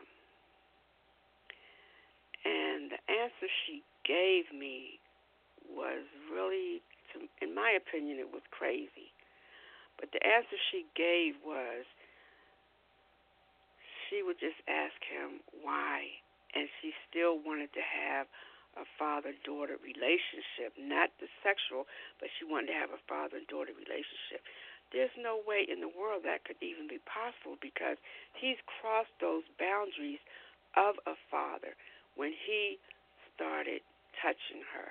Speaker 4: And the answer she gave me was really, in my opinion, it was crazy. But the answer she gave was she would just ask him why, and she still wanted to have a father-daughter relationship, not the sexual, but she wanted to have a father-daughter relationship. There's no way in the world that could even be possible because he's crossed those boundaries of a father when he started touching her.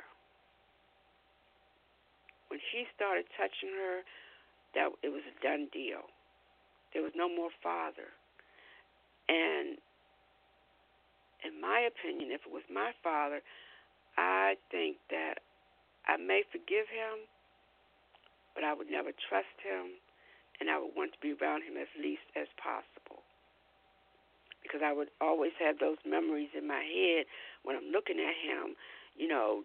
Speaker 4: When he started touching her, that it was a done deal. There was no more father. And in my opinion, if it was my father, I think that I may forgive him, but I would never trust him, and I would want to be around him as least as possible. Because I would always have those memories in my head when I'm looking at him, you know,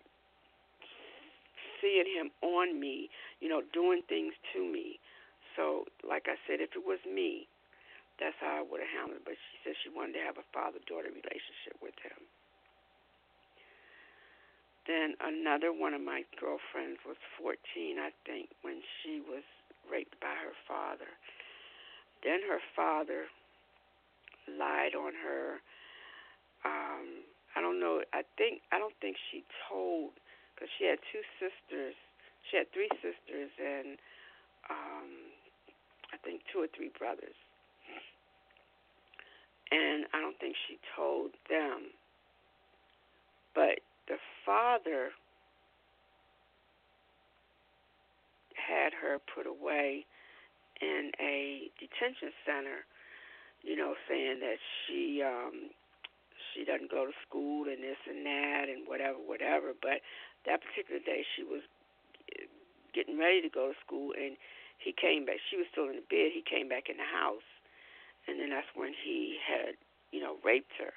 Speaker 4: seeing him on me, you know, doing things to me. So, like I said, if it was me, that's how I would have handled it. But she said she wanted to have a father-daughter relationship with him. Then another one of my girlfriends was fourteen, I think, when she was raped by her father. Then her father lied on her. Um, I don't know. I think I don't think she told, because she had two sisters. She had three sisters and um, I think two or three brothers. And I don't think she told them. But the father had her put away in a detention center, you know, saying that she um, she doesn't go to school and this and that and whatever, whatever. But that particular day she was getting ready to go to school, and he came back. She was still in the bed. He came back in the house, and then that's when he had, you know, raped her.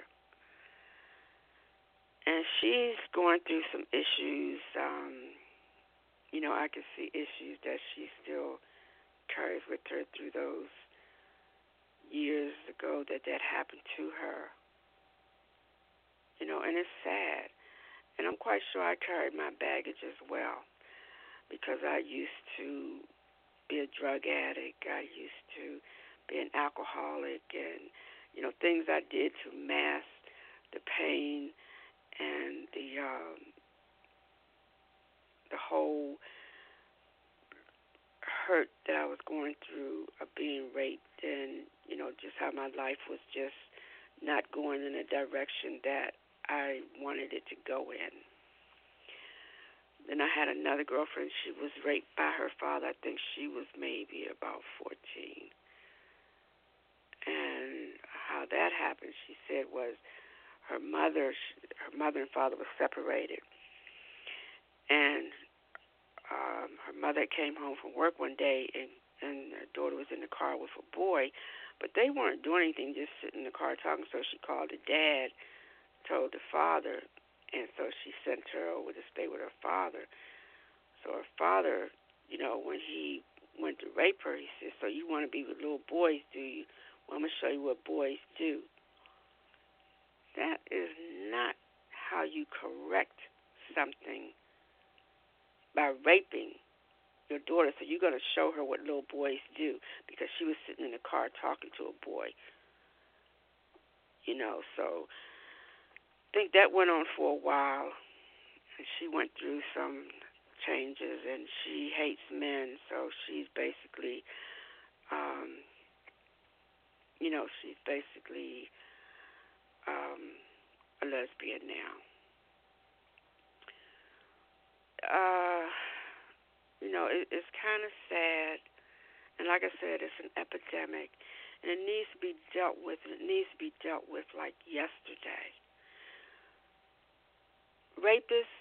Speaker 4: And she's going through some issues. Um, you know, I can see issues that she still carries with her through those years ago that that happened to her. You know, and it's sad. And I'm quite sure I carried my baggage as well, because I used to be a drug addict. I used to be an alcoholic, and, you know, things I did to mask the pain and the um, the whole hurt that I was going through of being raped, and, you know, just how my life was just not going in a direction that I wanted it to go in. Then I had another girlfriend. She was raped by her father. I think she was maybe about fourteen. And how that happened, she said, was her mother, her mother and father were separated. And um, her mother came home from work one day, and, and her daughter was in the car with a boy. But they weren't doing anything, just sitting in the car talking. So she called the dad, told the father, and so she sent her over to stay with her father. So her father, you know, when he went to rape her, he said, "So you want to be with little boys, do you? Well, I'm going to show you what boys do." That is not how you correct something by raping your daughter. So you're going to show her what little boys do, because she was sitting in the car talking to a boy. You know, so I think that went on for a while, and she went through some changes, and she hates men, so she's basically, um, you know, she's basically um, a lesbian now. Uh, you know, it, it's kind of sad, and like I said, it's an epidemic, and it needs to be dealt with, and it needs to be dealt with like yesterday. Rapists,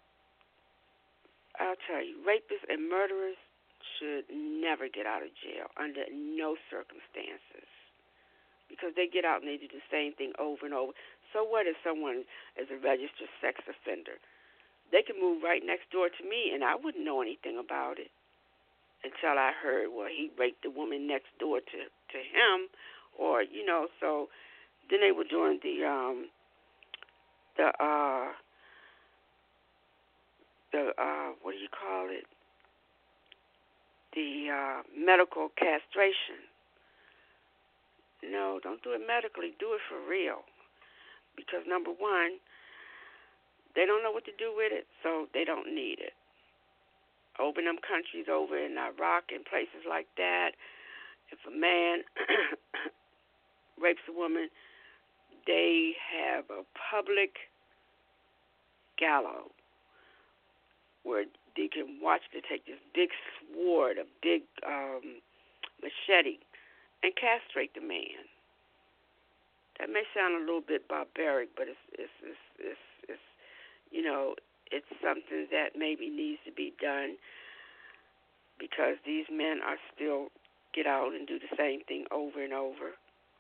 Speaker 4: I'll tell you, rapists and murderers should never get out of jail under no circumstances, because they get out and they do the same thing over and over. So what if someone is a registered sex offender? They can move right next door to me, and I wouldn't know anything about it until I heard, well, he raped the woman next door to, to him, or, you know, so then they were doing the, um, the, uh, the, uh, what do you call it? The uh, medical castration. No, don't do it medically. Do it for real. Because, number one, they don't know what to do with it, so they don't need it. Over in them countries over in Iraq and places like that, if a man rapes a woman, they have a public gallows where they can watch to take this big sword, a big um, machete, and castrate the man. That may sound a little bit barbaric, but it's it's it's it's, it's you know, it's something that maybe needs to be done, because these men are still get out and do the same thing over and over.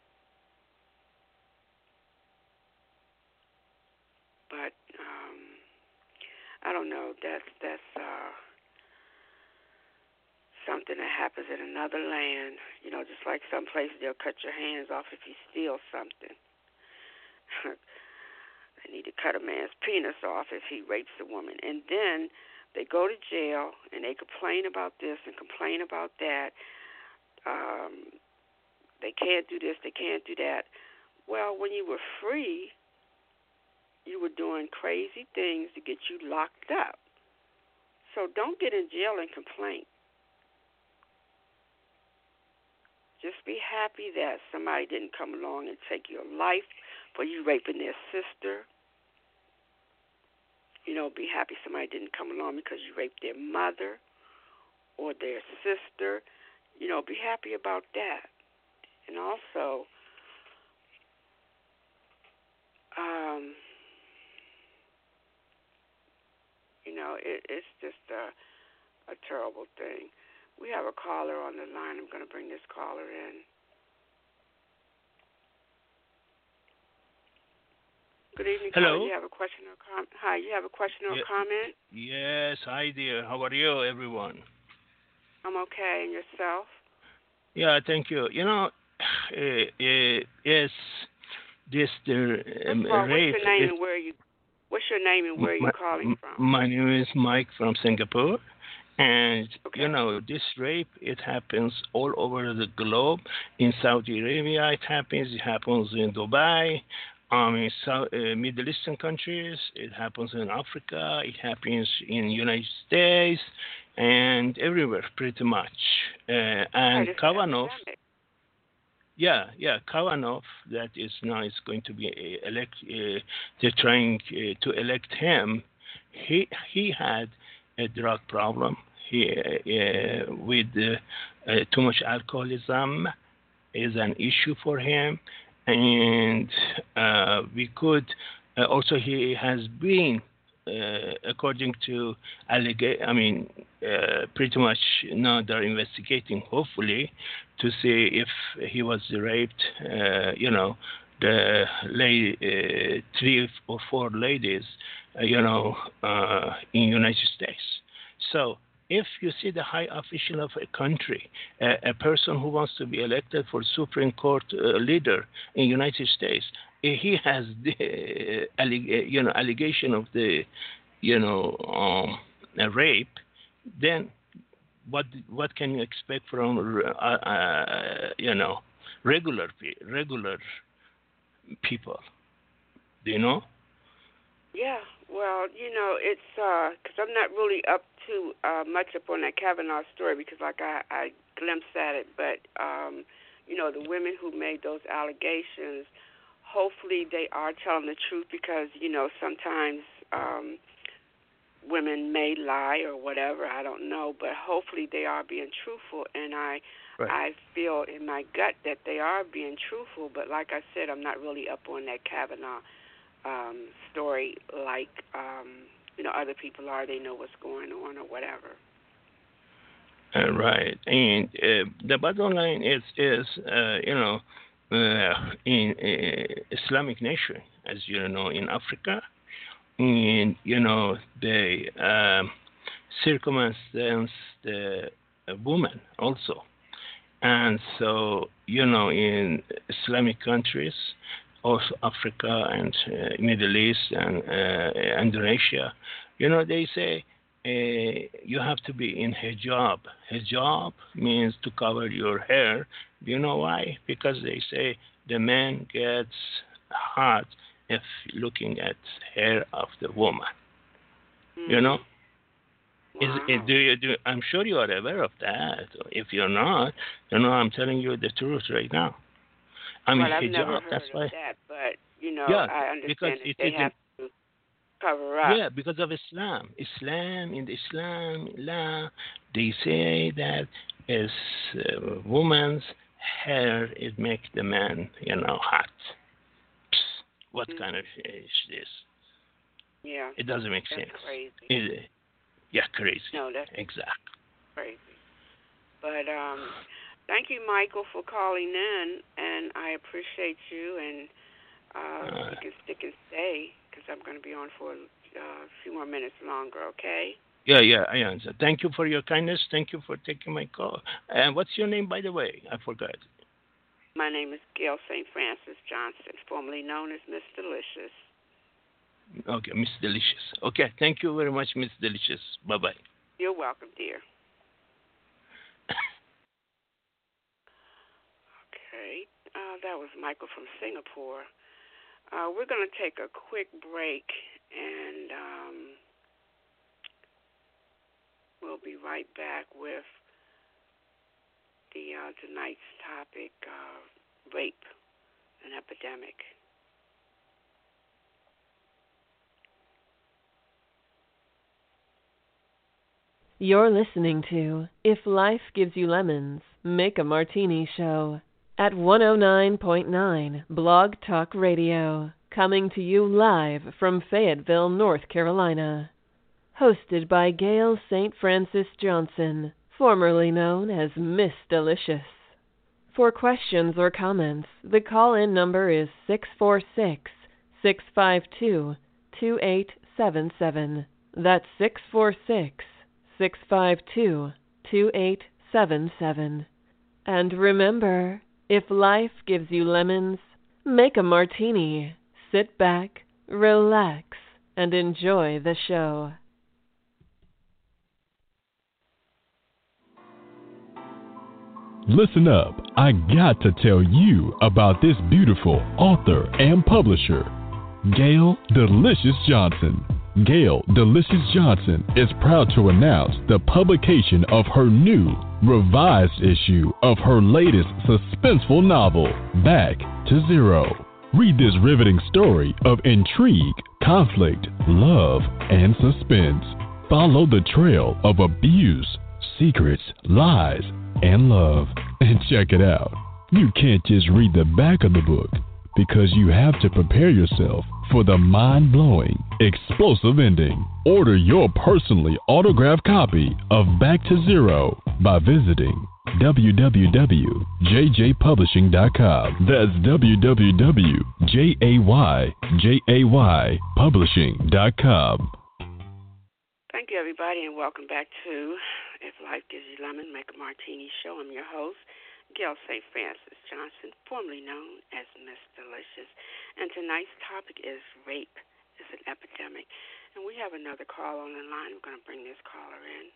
Speaker 4: But um, I don't know. That's that's uh, something that happens in another land. You know, just like some places they'll cut your hands off if you steal something. They need to cut a man's penis off if he rapes a woman. And then they go to jail and they complain about this and complain about that. Um, they can't do this, they can't do that. Well, when you were free, you were doing crazy things to get you locked up. So don't get in jail and complain. Just be happy that somebody didn't come along and take your life for you raping their sister. You know, be happy somebody didn't come along because you raped their mother or their sister. You know, be happy about that. And also, um, you know, it, it's just a, a terrible thing. We have a caller on the line. I'm going to bring this caller in. Good evening,
Speaker 5: Hello.
Speaker 4: caller. You have a question or comment? Hi, you have a question or
Speaker 5: yeah.
Speaker 4: a comment?
Speaker 5: Yes, hi dear. How are you, everyone?
Speaker 4: I'm okay. And yourself?
Speaker 5: Yeah, thank you. You know, uh, uh, yes, this the um,
Speaker 4: First of all,
Speaker 5: rape.
Speaker 4: what's your name
Speaker 5: This,
Speaker 4: and where are you? What's your name and where are you
Speaker 5: my,
Speaker 4: calling from?
Speaker 5: my name is Mike from Singapore, and
Speaker 4: Okay.
Speaker 5: you know, this rape, it happens all over the globe. In Saudi Arabia, it happens. It happens in Dubai. Um, in South, uh, Middle Eastern countries, it happens in Africa. It happens in United States, and everywhere pretty much. Uh, and
Speaker 4: Right,
Speaker 5: Kavanaugh.
Speaker 4: epidemic.
Speaker 5: Yeah, yeah, Kavanaugh, that is now is going to be uh, elect. Uh, they're trying uh, to elect him. He he had a drug problem. He uh, with uh, uh, too much alcoholism is an issue for him, and uh, we could uh, also he has been. Uh, according to allegation, I mean, uh, pretty much now they're investigating, hopefully, to see if he was raped. Uh, you know, the lady, uh, three or four ladies, uh, you know, uh, in United States. So if you see the high official of a country, uh, a person who wants to be elected for Supreme Court uh, leader in United States, he has the uh, alleg- you know allegation of the you know um, a rape, then what what can you expect from uh, uh, you know regular regular people? Do you know?
Speaker 4: Yeah, well, you know, it's because I'm not really up to uh, much up on that Kavanaugh story because, like, I, I glimpsed at it. But, um, you know, the women who made those allegations, hopefully they are telling the truth because, you know, sometimes um, women may lie or whatever. I don't know. But hopefully they are being truthful. And I,
Speaker 5: Right.
Speaker 4: I feel in my gut that they are being truthful. But like I said, I'm not really up on that Kavanaugh Um, story like um, you know other people are. They know what's going on or whatever.
Speaker 5: Uh, right, and uh, the bottom line is is uh, you know uh, in uh, Islamic nation, as you know, in Africa, and you know they um, circumstance the uh, woman also, and so you know in Islamic countries, also Africa and uh, Middle East and uh, Indonesia, you know, they say uh, you have to be in hijab. Hijab means to cover your hair. Do you know why? Because they say the man gets hot if looking at hair of the woman. Mm. You know?
Speaker 4: Wow.
Speaker 5: Is it, do you do? I'm sure you are aware of that. If you're not, you know, I'm telling you the truth right now. I mean,
Speaker 4: well, I've
Speaker 5: hijab,
Speaker 4: never heard
Speaker 5: that's
Speaker 4: of
Speaker 5: why.
Speaker 4: that, but you know,
Speaker 5: Yeah,
Speaker 4: I understand
Speaker 5: because
Speaker 4: that
Speaker 5: it
Speaker 4: they
Speaker 5: is
Speaker 4: have
Speaker 5: in,
Speaker 4: to cover up.
Speaker 5: Yeah, because of Islam. Islam, in the Islam law, they say that as uh, woman's hair, it makes the man, you know, hot. Psst, what mm-hmm. kind of is this?
Speaker 4: Yeah.
Speaker 5: It doesn't make
Speaker 4: that's
Speaker 5: sense.
Speaker 4: Crazy.
Speaker 5: It, yeah, crazy.
Speaker 4: No, that's
Speaker 5: exactly
Speaker 4: crazy. But um, thank you, Michael, for calling in, and I appreciate you. And uh, uh, you can stick and stay because I'm going to be on for a uh, few more minutes longer. Okay?
Speaker 5: Yeah, yeah, I answer. Thank you for your kindness. Thank you for taking my call. And what's your name, by the way? I forgot.
Speaker 4: My name is Gail Saint Francis Johnson, formerly known as Miss Delicious.
Speaker 5: Okay, Miss Delicious. Okay, thank you very much, Miss Delicious. Bye-bye.
Speaker 4: You're welcome, dear. Okay, uh, that was Michael from Singapore. Uh, we're going to take a quick break, and um, we'll be right back with the uh, tonight's topic, uh, rape, an epidemic.
Speaker 1: You're listening to If Life Gives You Lemons, Make a Martini Show at one oh nine point nine Blog Talk Radio, coming to you live from Fayetteville, North Carolina. hosted by Gail Saint Francis Johnson, formerly known as Miss Delicious. For questions or comments, the call-in number is six four six, six five two, two eight seven seven. That's six four six, six five two, two eight seven seven. And remember, if life gives you lemons, make a martini. Sit back, relax, and enjoy the show.
Speaker 6: Listen up, I got to tell you about this beautiful author and publisher, Gail Delicious Johnson. Gail Delicious Johnson is proud to announce the publication of her new, revised issue of her latest suspenseful novel, Back to Zero. Read this riveting story of intrigue, conflict, love, and suspense. Follow the trail of abuse, secrets, lies, and love. And check it out. You can't just read the back of the book, because you have to prepare yourself for the mind-blowing, explosive ending. Order your personally autographed copy of Back to Zero by visiting w w w dot j j publishing dot com. That's w w w dot j a y publishing dot com.
Speaker 4: Thank you, everybody, and welcome back to If Life Gives You Lemon, Make a Martini Show. I'm your host, Gail Saint Francis Johnson, formerly known as Miss Delicious. And tonight's topic is rape is an epidemic. And we have another call on the line. We're going to bring this caller in.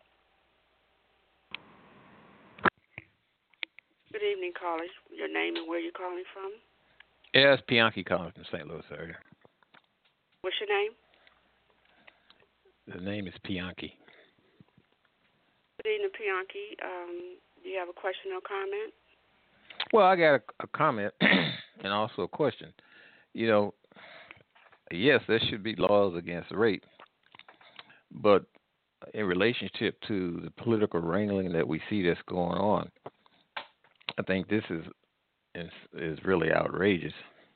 Speaker 4: Good evening, callers. Your name and where you're calling from?
Speaker 7: Yeah, it's Pianki calling from Saint Louis area.
Speaker 4: What's your name?
Speaker 7: The name is Pianki.
Speaker 4: Good evening, Pianki. Um, do you have a question or comment?
Speaker 7: Well, I got a, a comment and also a question. You know, yes, there should be laws against rape, but in relationship to the political wrangling that we see that's going on, I think this is is, is really outrageous.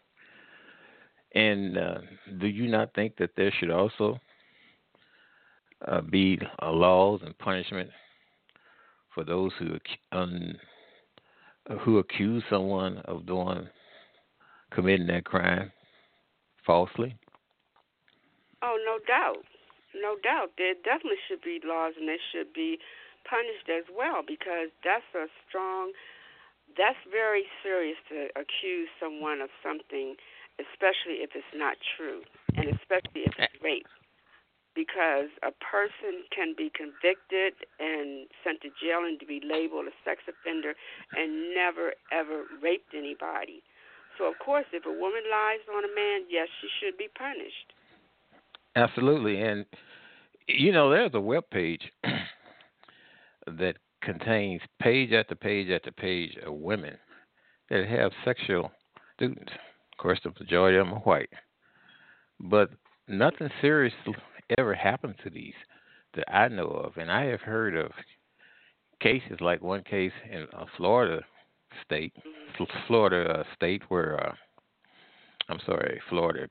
Speaker 7: And uh, do you not think that there should also uh, be uh, laws and punishment for those who um, who accuse someone of doing committing that crime falsely?
Speaker 4: Oh, no doubt. No doubt. There definitely should be laws, and they should be punished as well, because that's a strong, that's very serious to accuse someone of something, especially if it's not true, and especially if it's rape. Because a person can be convicted and sent to jail and to be labeled a sex offender and never, ever raped anybody. So, of course, if a woman lies on a man, yes, she should be punished.
Speaker 7: Absolutely. And, you know, there's a web page that contains page after page after page of women that have sexual students. Of course, the majority of them are white. But nothing serious ever happened to these that I know of. And I have heard of cases like one case in uh, Florida state, mm-hmm. Florida uh, state where, uh, I'm sorry, Florida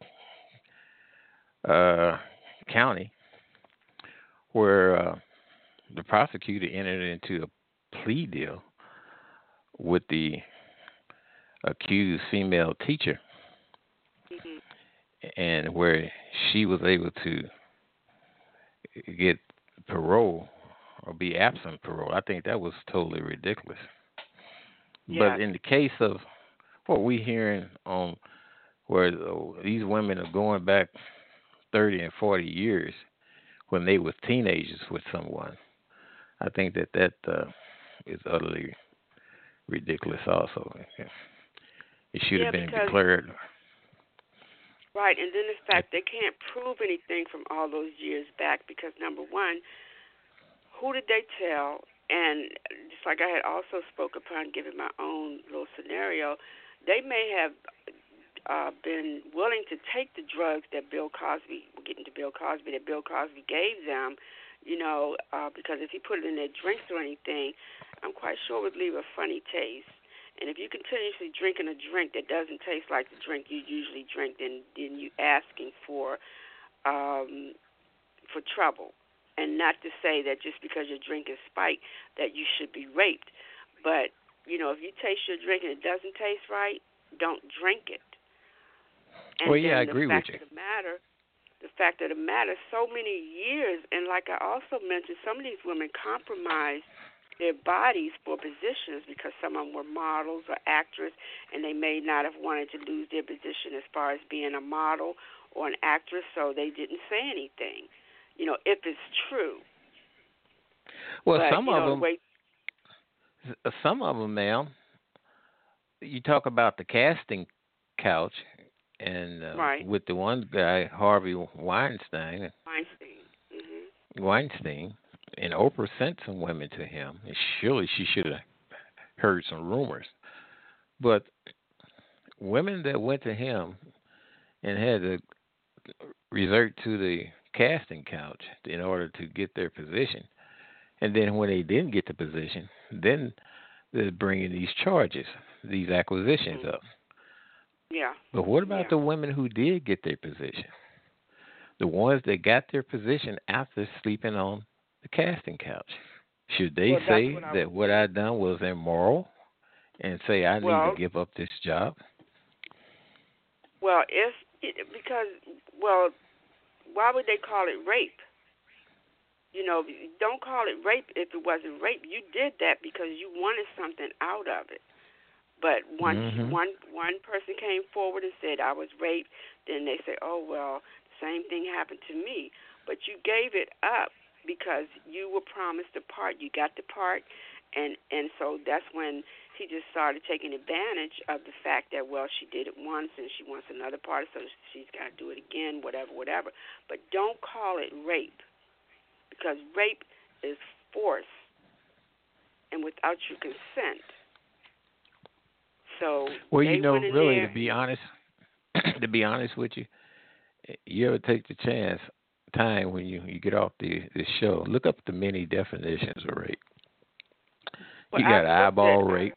Speaker 7: uh, county, where uh, the prosecutor entered into a plea deal with the accused female teacher, mm-hmm. and where she was able to get parole or be absent parole. I think that was totally ridiculous. Yeah. But in the case of what we're hearing on where these women are going back thirty and forty years when they were teenagers with someone, I think that that uh, is utterly ridiculous also. It should
Speaker 4: yeah,
Speaker 7: have been
Speaker 4: because,
Speaker 7: declared.
Speaker 4: Right, and then the fact they can't prove anything from all those years back because, number one, who did they tell? And just like I had also spoke upon giving my own little scenario, they may have uh, been willing to take the drugs that Bill Cosby, we're getting to Bill Cosby, that Bill Cosby gave them, you know, uh, because if he put it in their drinks or anything, I'm quite sure it would leave a funny taste. And if you're continuously drinking a drink that doesn't taste like the drink you usually drink, then, then you're asking for um, for trouble. And not to say that just because you're drinking Spike that you should be raped. But, you know, if you taste your drink and it doesn't taste right, don't drink it. And
Speaker 7: well, yeah, I
Speaker 4: then
Speaker 7: agree
Speaker 4: the
Speaker 7: with
Speaker 4: fact
Speaker 7: you.
Speaker 4: of the matter, the fact of the matter, so many years, and like I also mentioned, some of these women compromised their bodies for positions because some of them were models or actors, and they may not have wanted to lose their position as far as being a model or an actress, so they didn't say anything. You know, if it's true.
Speaker 7: Well,
Speaker 4: but,
Speaker 7: some
Speaker 4: you
Speaker 7: of
Speaker 4: know,
Speaker 7: them,
Speaker 4: wait,
Speaker 7: some of them, ma'am. You talk about the casting couch, and uh,
Speaker 4: right,
Speaker 7: with the one guy, Harvey Weinstein,
Speaker 4: Weinstein. Mm-hmm.
Speaker 7: Weinstein, and Oprah sent some women to him. And surely she should have heard some rumors, but women that went to him and had to resort to the casting couch in order to get their position. And then when they didn't get the position, then they're bringing these charges, these acquisitions
Speaker 4: Mm-hmm.
Speaker 7: up.
Speaker 4: Yeah.
Speaker 7: But what about
Speaker 4: yeah.
Speaker 7: the women who did get their position? The ones that got their position after sleeping on the casting couch. Should they
Speaker 4: well,
Speaker 7: say
Speaker 4: what I
Speaker 7: that what I done was immoral and say I
Speaker 4: well,
Speaker 7: need to give up this job?
Speaker 4: Well, if it, because well, why would they call it rape? You know, don't call it rape if it wasn't rape. You did that because you wanted something out of it. But once
Speaker 7: Mm-hmm.
Speaker 4: one one person came forward and said I was raped, then they say, oh well, same thing happened to me. But you gave it up because you were promised the part. You got the part, and and so that's when he just started taking advantage of the fact that, well, she did it once and she wants another part, so she's got to do it again, whatever, whatever. But don't call it rape, because rape is force and without your consent. So
Speaker 7: well,
Speaker 4: they
Speaker 7: you know,
Speaker 4: went in
Speaker 7: really,
Speaker 4: there.
Speaker 7: to be honest, to be honest with you, you ever take the chance, time when you, you get off the, the show, look up the many definitions of rape.
Speaker 4: Well,
Speaker 7: you got
Speaker 4: I've
Speaker 7: eyeball
Speaker 4: at,
Speaker 7: rape.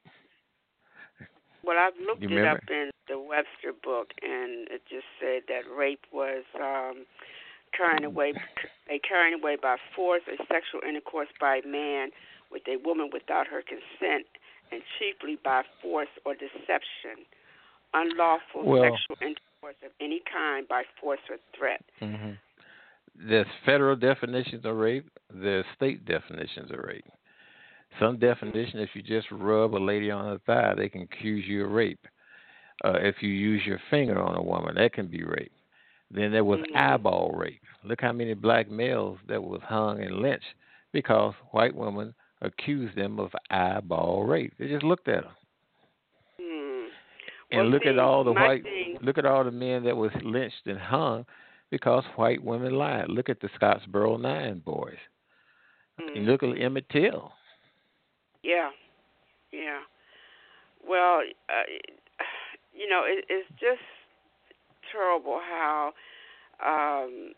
Speaker 4: Well, I've looked
Speaker 7: You
Speaker 4: it up
Speaker 7: remember?
Speaker 4: in the Webster book, and it just said that rape was um, carrying away, a carrying away by force or sexual intercourse by a man with a woman without her consent, and chiefly by force or deception, unlawful
Speaker 7: Well,
Speaker 4: sexual intercourse of any kind by force or threat.
Speaker 7: Mm-hmm. There's federal definitions of rape. There's state definitions of rape. Some definition, if you just rub a lady on the thigh, they can accuse you of rape. Uh, if you use your finger on a woman, that can be rape. Then there was
Speaker 4: Mm-hmm.
Speaker 7: eyeball rape. Look how many black males that was hung and lynched because white women accused them of eyeball rape. They just looked at them.
Speaker 4: Hmm.
Speaker 7: And
Speaker 4: Well,
Speaker 7: look
Speaker 4: see,
Speaker 7: at all the
Speaker 4: my
Speaker 7: white,
Speaker 4: thing,
Speaker 7: look at all the men that was lynched and hung because white women lied. Look at the Scottsboro Nine boys.
Speaker 4: mm,
Speaker 7: And look at Emmett Till.
Speaker 4: yeah, yeah. Well, uh, you know, it, it's just terrible how, um,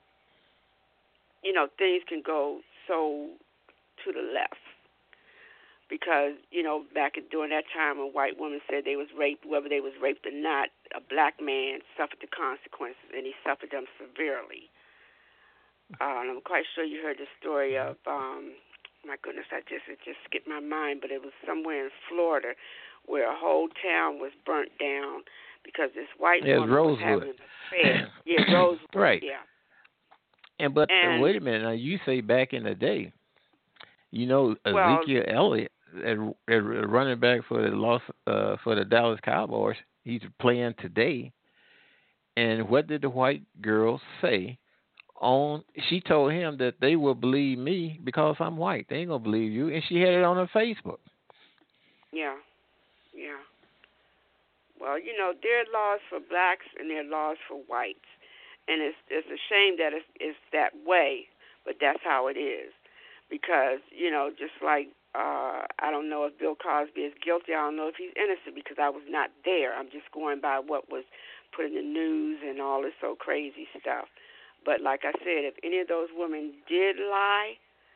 Speaker 4: you know, things can go so to the left. Because, you know, back at, during that time when white women said they was raped, whether they was raped or not, a black man suffered the consequences, and he suffered them severely. Uh, and I'm quite sure you heard the story of, um, my goodness, I just it just skipped my mind, but it was somewhere in Florida where a whole town was burnt down because this white
Speaker 7: Yes,
Speaker 4: woman was
Speaker 7: Rosewood.
Speaker 4: having an affair. Yeah, Rosewood.
Speaker 7: Right.
Speaker 4: Yeah.
Speaker 7: And but uh,
Speaker 4: And,
Speaker 7: wait a minute. Now you say back in the day, you know
Speaker 4: well,
Speaker 7: Ezekiel Elliott, at, at running back for the Los uh, for the Dallas Cowboys, he's playing today. And what did the white girl say? On she told him that they will believe me because I'm white. They ain't gonna believe you, and she had it on her Facebook.
Speaker 4: yeah, yeah. Well, you know, there are laws for blacks and there are laws for whites. And it's it's a shame that it's, it's that way, but that's how it is. Because, you know, just like, uh, I don't know if Bill Cosby is guilty. I don't know if he's innocent because I was not there. I'm just going by what was put in the news and all this so crazy stuff. But like I said, if any of those women did lie,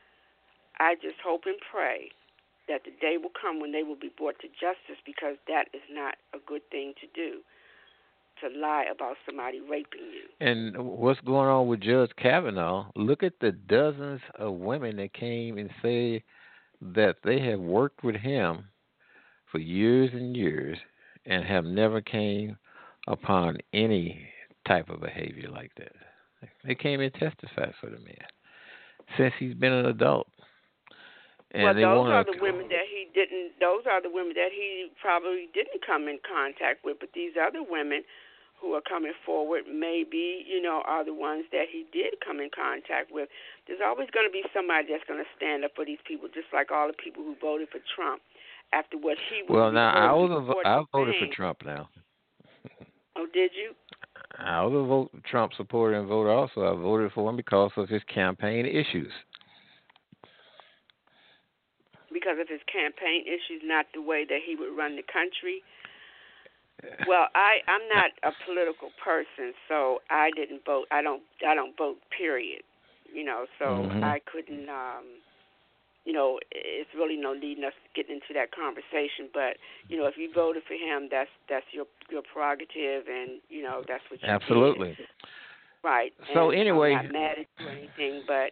Speaker 4: I just hope and pray that the day will come when they will be brought to justice, because that is not a good thing to do. to lie about somebody raping you.
Speaker 7: And what's going on with Judge Kavanaugh? Look at the dozens of women that came and said that they have worked with him for years and years and have never came upon any type of behavior like that. They came and testified for the man since he's been an adult. And
Speaker 4: well,
Speaker 7: they
Speaker 4: those
Speaker 7: wanna,
Speaker 4: are the women that he didn't. Those are the women that he probably didn't come in contact with. But these other women who are coming forward, maybe you know, are the ones that he did come in contact with. There's always going to be somebody that's going to stand up for these people, just like all the people who voted for Trump after what he was.
Speaker 7: Well, now I was a, I voted
Speaker 4: thing.
Speaker 7: for Trump now.
Speaker 4: Oh, did you?
Speaker 7: I was a vote, Trump supporter and voter also. I voted for him because of his campaign issues.
Speaker 4: Because of his campaign issues, not the way that he would run the country. Well, I, I'm not a political person, so I didn't vote. I don't I don't vote, period. You know, so
Speaker 7: mm-hmm.
Speaker 4: I couldn't, um, you know, it's really no need us getting into that conversation. But, you know, if you voted for him, that's that's your your prerogative, and, you know, that's what you
Speaker 7: Absolutely.
Speaker 4: did. Right.
Speaker 7: So
Speaker 4: and
Speaker 7: anyway.
Speaker 4: I'm not mad at you or anything, but,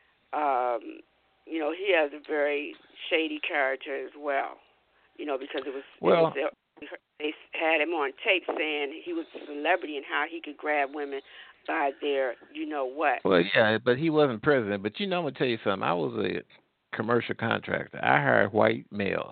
Speaker 4: um, you know, he has a very shady character as well, you know, because it was,
Speaker 7: well,
Speaker 4: it was they had him on tape saying he was a celebrity and how he could grab women by their, you know what.
Speaker 7: Well, yeah, but he wasn't president. But, you know, I'm going to tell you something. I was a commercial contractor. I hired white males.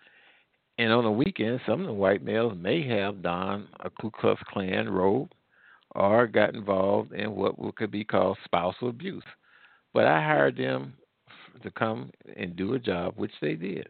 Speaker 7: And on the weekend, some of the white males may have donned a Ku Klux Klan robe or got involved in what could be called spousal abuse. But I hired them to come and do a job, which they did.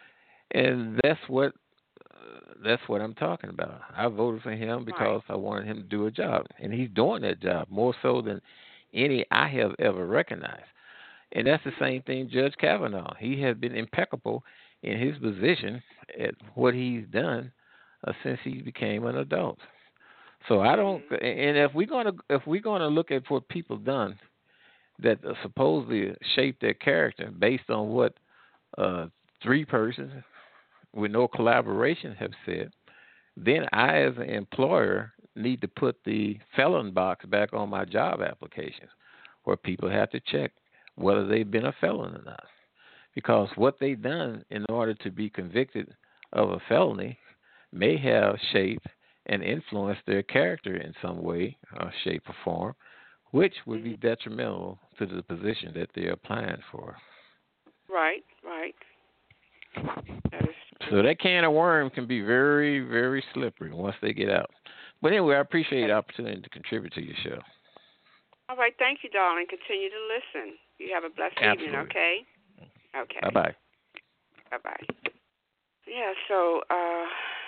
Speaker 7: And that's what uh, that's what I'm talking about. I voted for him because
Speaker 4: right.
Speaker 7: I wanted him to do a job. And he's doing that job more so than any I have ever recognized. And that's the same thing Judge Kavanaugh. He has been impeccable in his position at what he's done uh, since he became an adult. So I don't. And if we're gonna if we're gonna look at what people done that uh, supposedly shape their character based on what uh, three persons with no collaboration have said, then I, as an employer, need to put the felon box back on my job applications, where people have to check whether they've been a felon or not. Because what they've done in order to be convicted of a felony may have shaped and influenced their character in some way, uh, shape, or form, which would be detrimental to the position that they're applying for.
Speaker 4: Right, right. That is
Speaker 7: so that can of worm can be very, very slippery once they get out. But anyway, I appreciate the opportunity to contribute to your show.
Speaker 4: All right, thank you, darling. Continue to listen. You have a blessed
Speaker 7: Absolutely.
Speaker 4: evening, okay? Okay.
Speaker 7: Bye-bye.
Speaker 4: Bye-bye. Yeah, so, uh,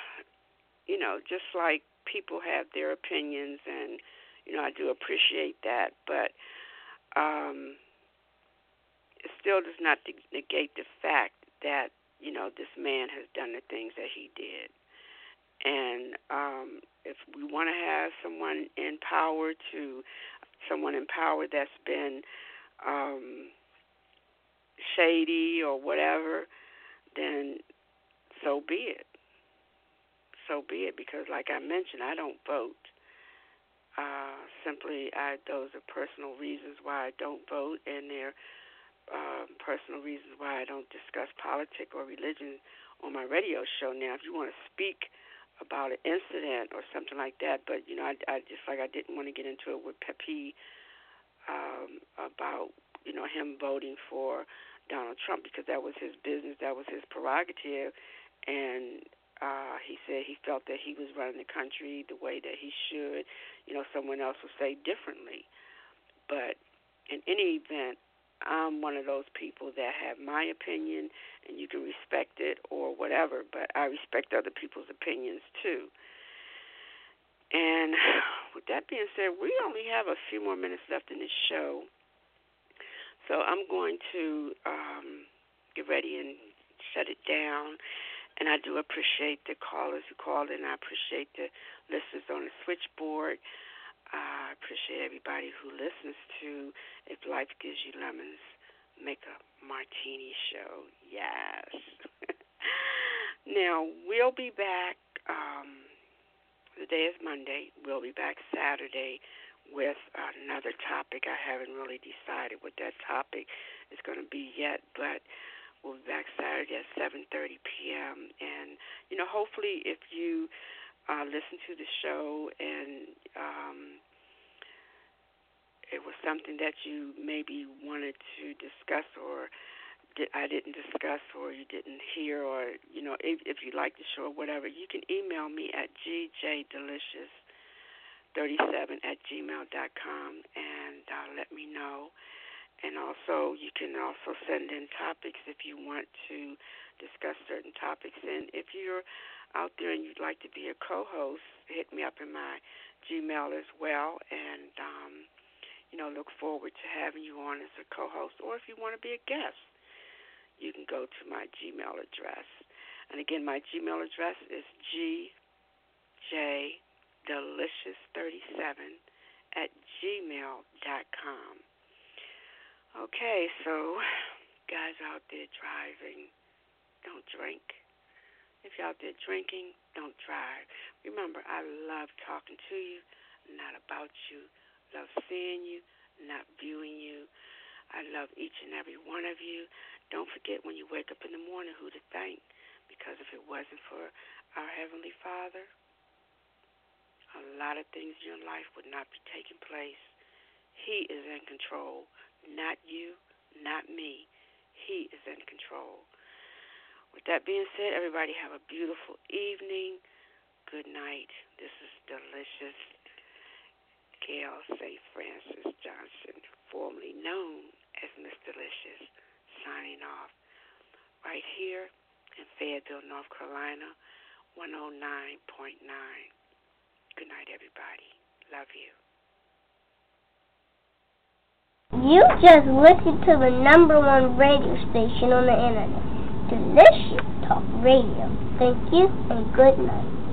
Speaker 4: you know, just like people have their opinions, and, you know, I do appreciate that, but um, it still does not negate the fact that, you know, this man has done the things that he did. And um, if we want to have someone in power to, someone in power that's been um, shady or whatever, then so be it. So be it, because like I mentioned, I don't vote. Uh, simply, I, those are personal reasons why I don't vote, and they're um, personal reasons why I don't discuss politics or religion on my radio show. Now, if you want to speak about an incident or something like that, but, you know, I, I just like I didn't want to get into it with Pepe um, about, you know, him voting for Donald Trump, because that was his business, that was his prerogative, and uh, he said he felt that he was running the country the way that he should. You know, someone else would say differently. But in any event, I'm one of those people that have my opinion, and you can respect it or whatever, but I respect other people's opinions too. And with that being said, we only have a few more minutes left in this show, so I'm going to um, get ready and shut it down. And I do appreciate the callers who called in. I appreciate the listeners on the switchboard. I appreciate everybody who listens to If Life Gives You Lemons, Make a Martini show. Yes. Now, we'll be back um, today is Monday. We'll be back Saturday with another topic. I haven't really decided what that topic is going to be yet, but we'll be back Saturday at seven thirty p.m. And, you know, hopefully if you uh, listen to the show and um, it was something that you maybe wanted to discuss or did, I didn't discuss or you didn't hear or, you know, if, if you like the show or whatever, you can email me at g j delicious thirty-seven at gmail dot com and uh, let me know. And also, you can also send in topics if you want to discuss certain topics. And if you're out there and you'd like to be a co-host, hit me up in my Gmail as well. And, um, you know, look forward to having you on as a co-host. Or if you want to be a guest, you can go to my Gmail address. And again, my Gmail address is g j delicious thirty-seven at gmail dot com. Okay, so guys out there driving, don't drink. If you're out there drinking, don't drive. Remember, I love talking to you, not about you. Love seeing you, not viewing you. I love each and every one of you. Don't forget when you wake up in the morning who to thank, because if it wasn't for our Heavenly Father, a lot of things in your life would not be taking place. He is in control, not you, not me. He is in control. With that being said, everybody have a beautiful evening. Good night. This is Delicious Gail Saint Francis Johnson, formerly known as Miss Delicious, signing off right here in Fayetteville, North Carolina, one oh nine point nine. Good night, everybody. Love you.
Speaker 8: You just listened to the number one radio station on the internet, Delicious Talk Radio. Thank you and good night.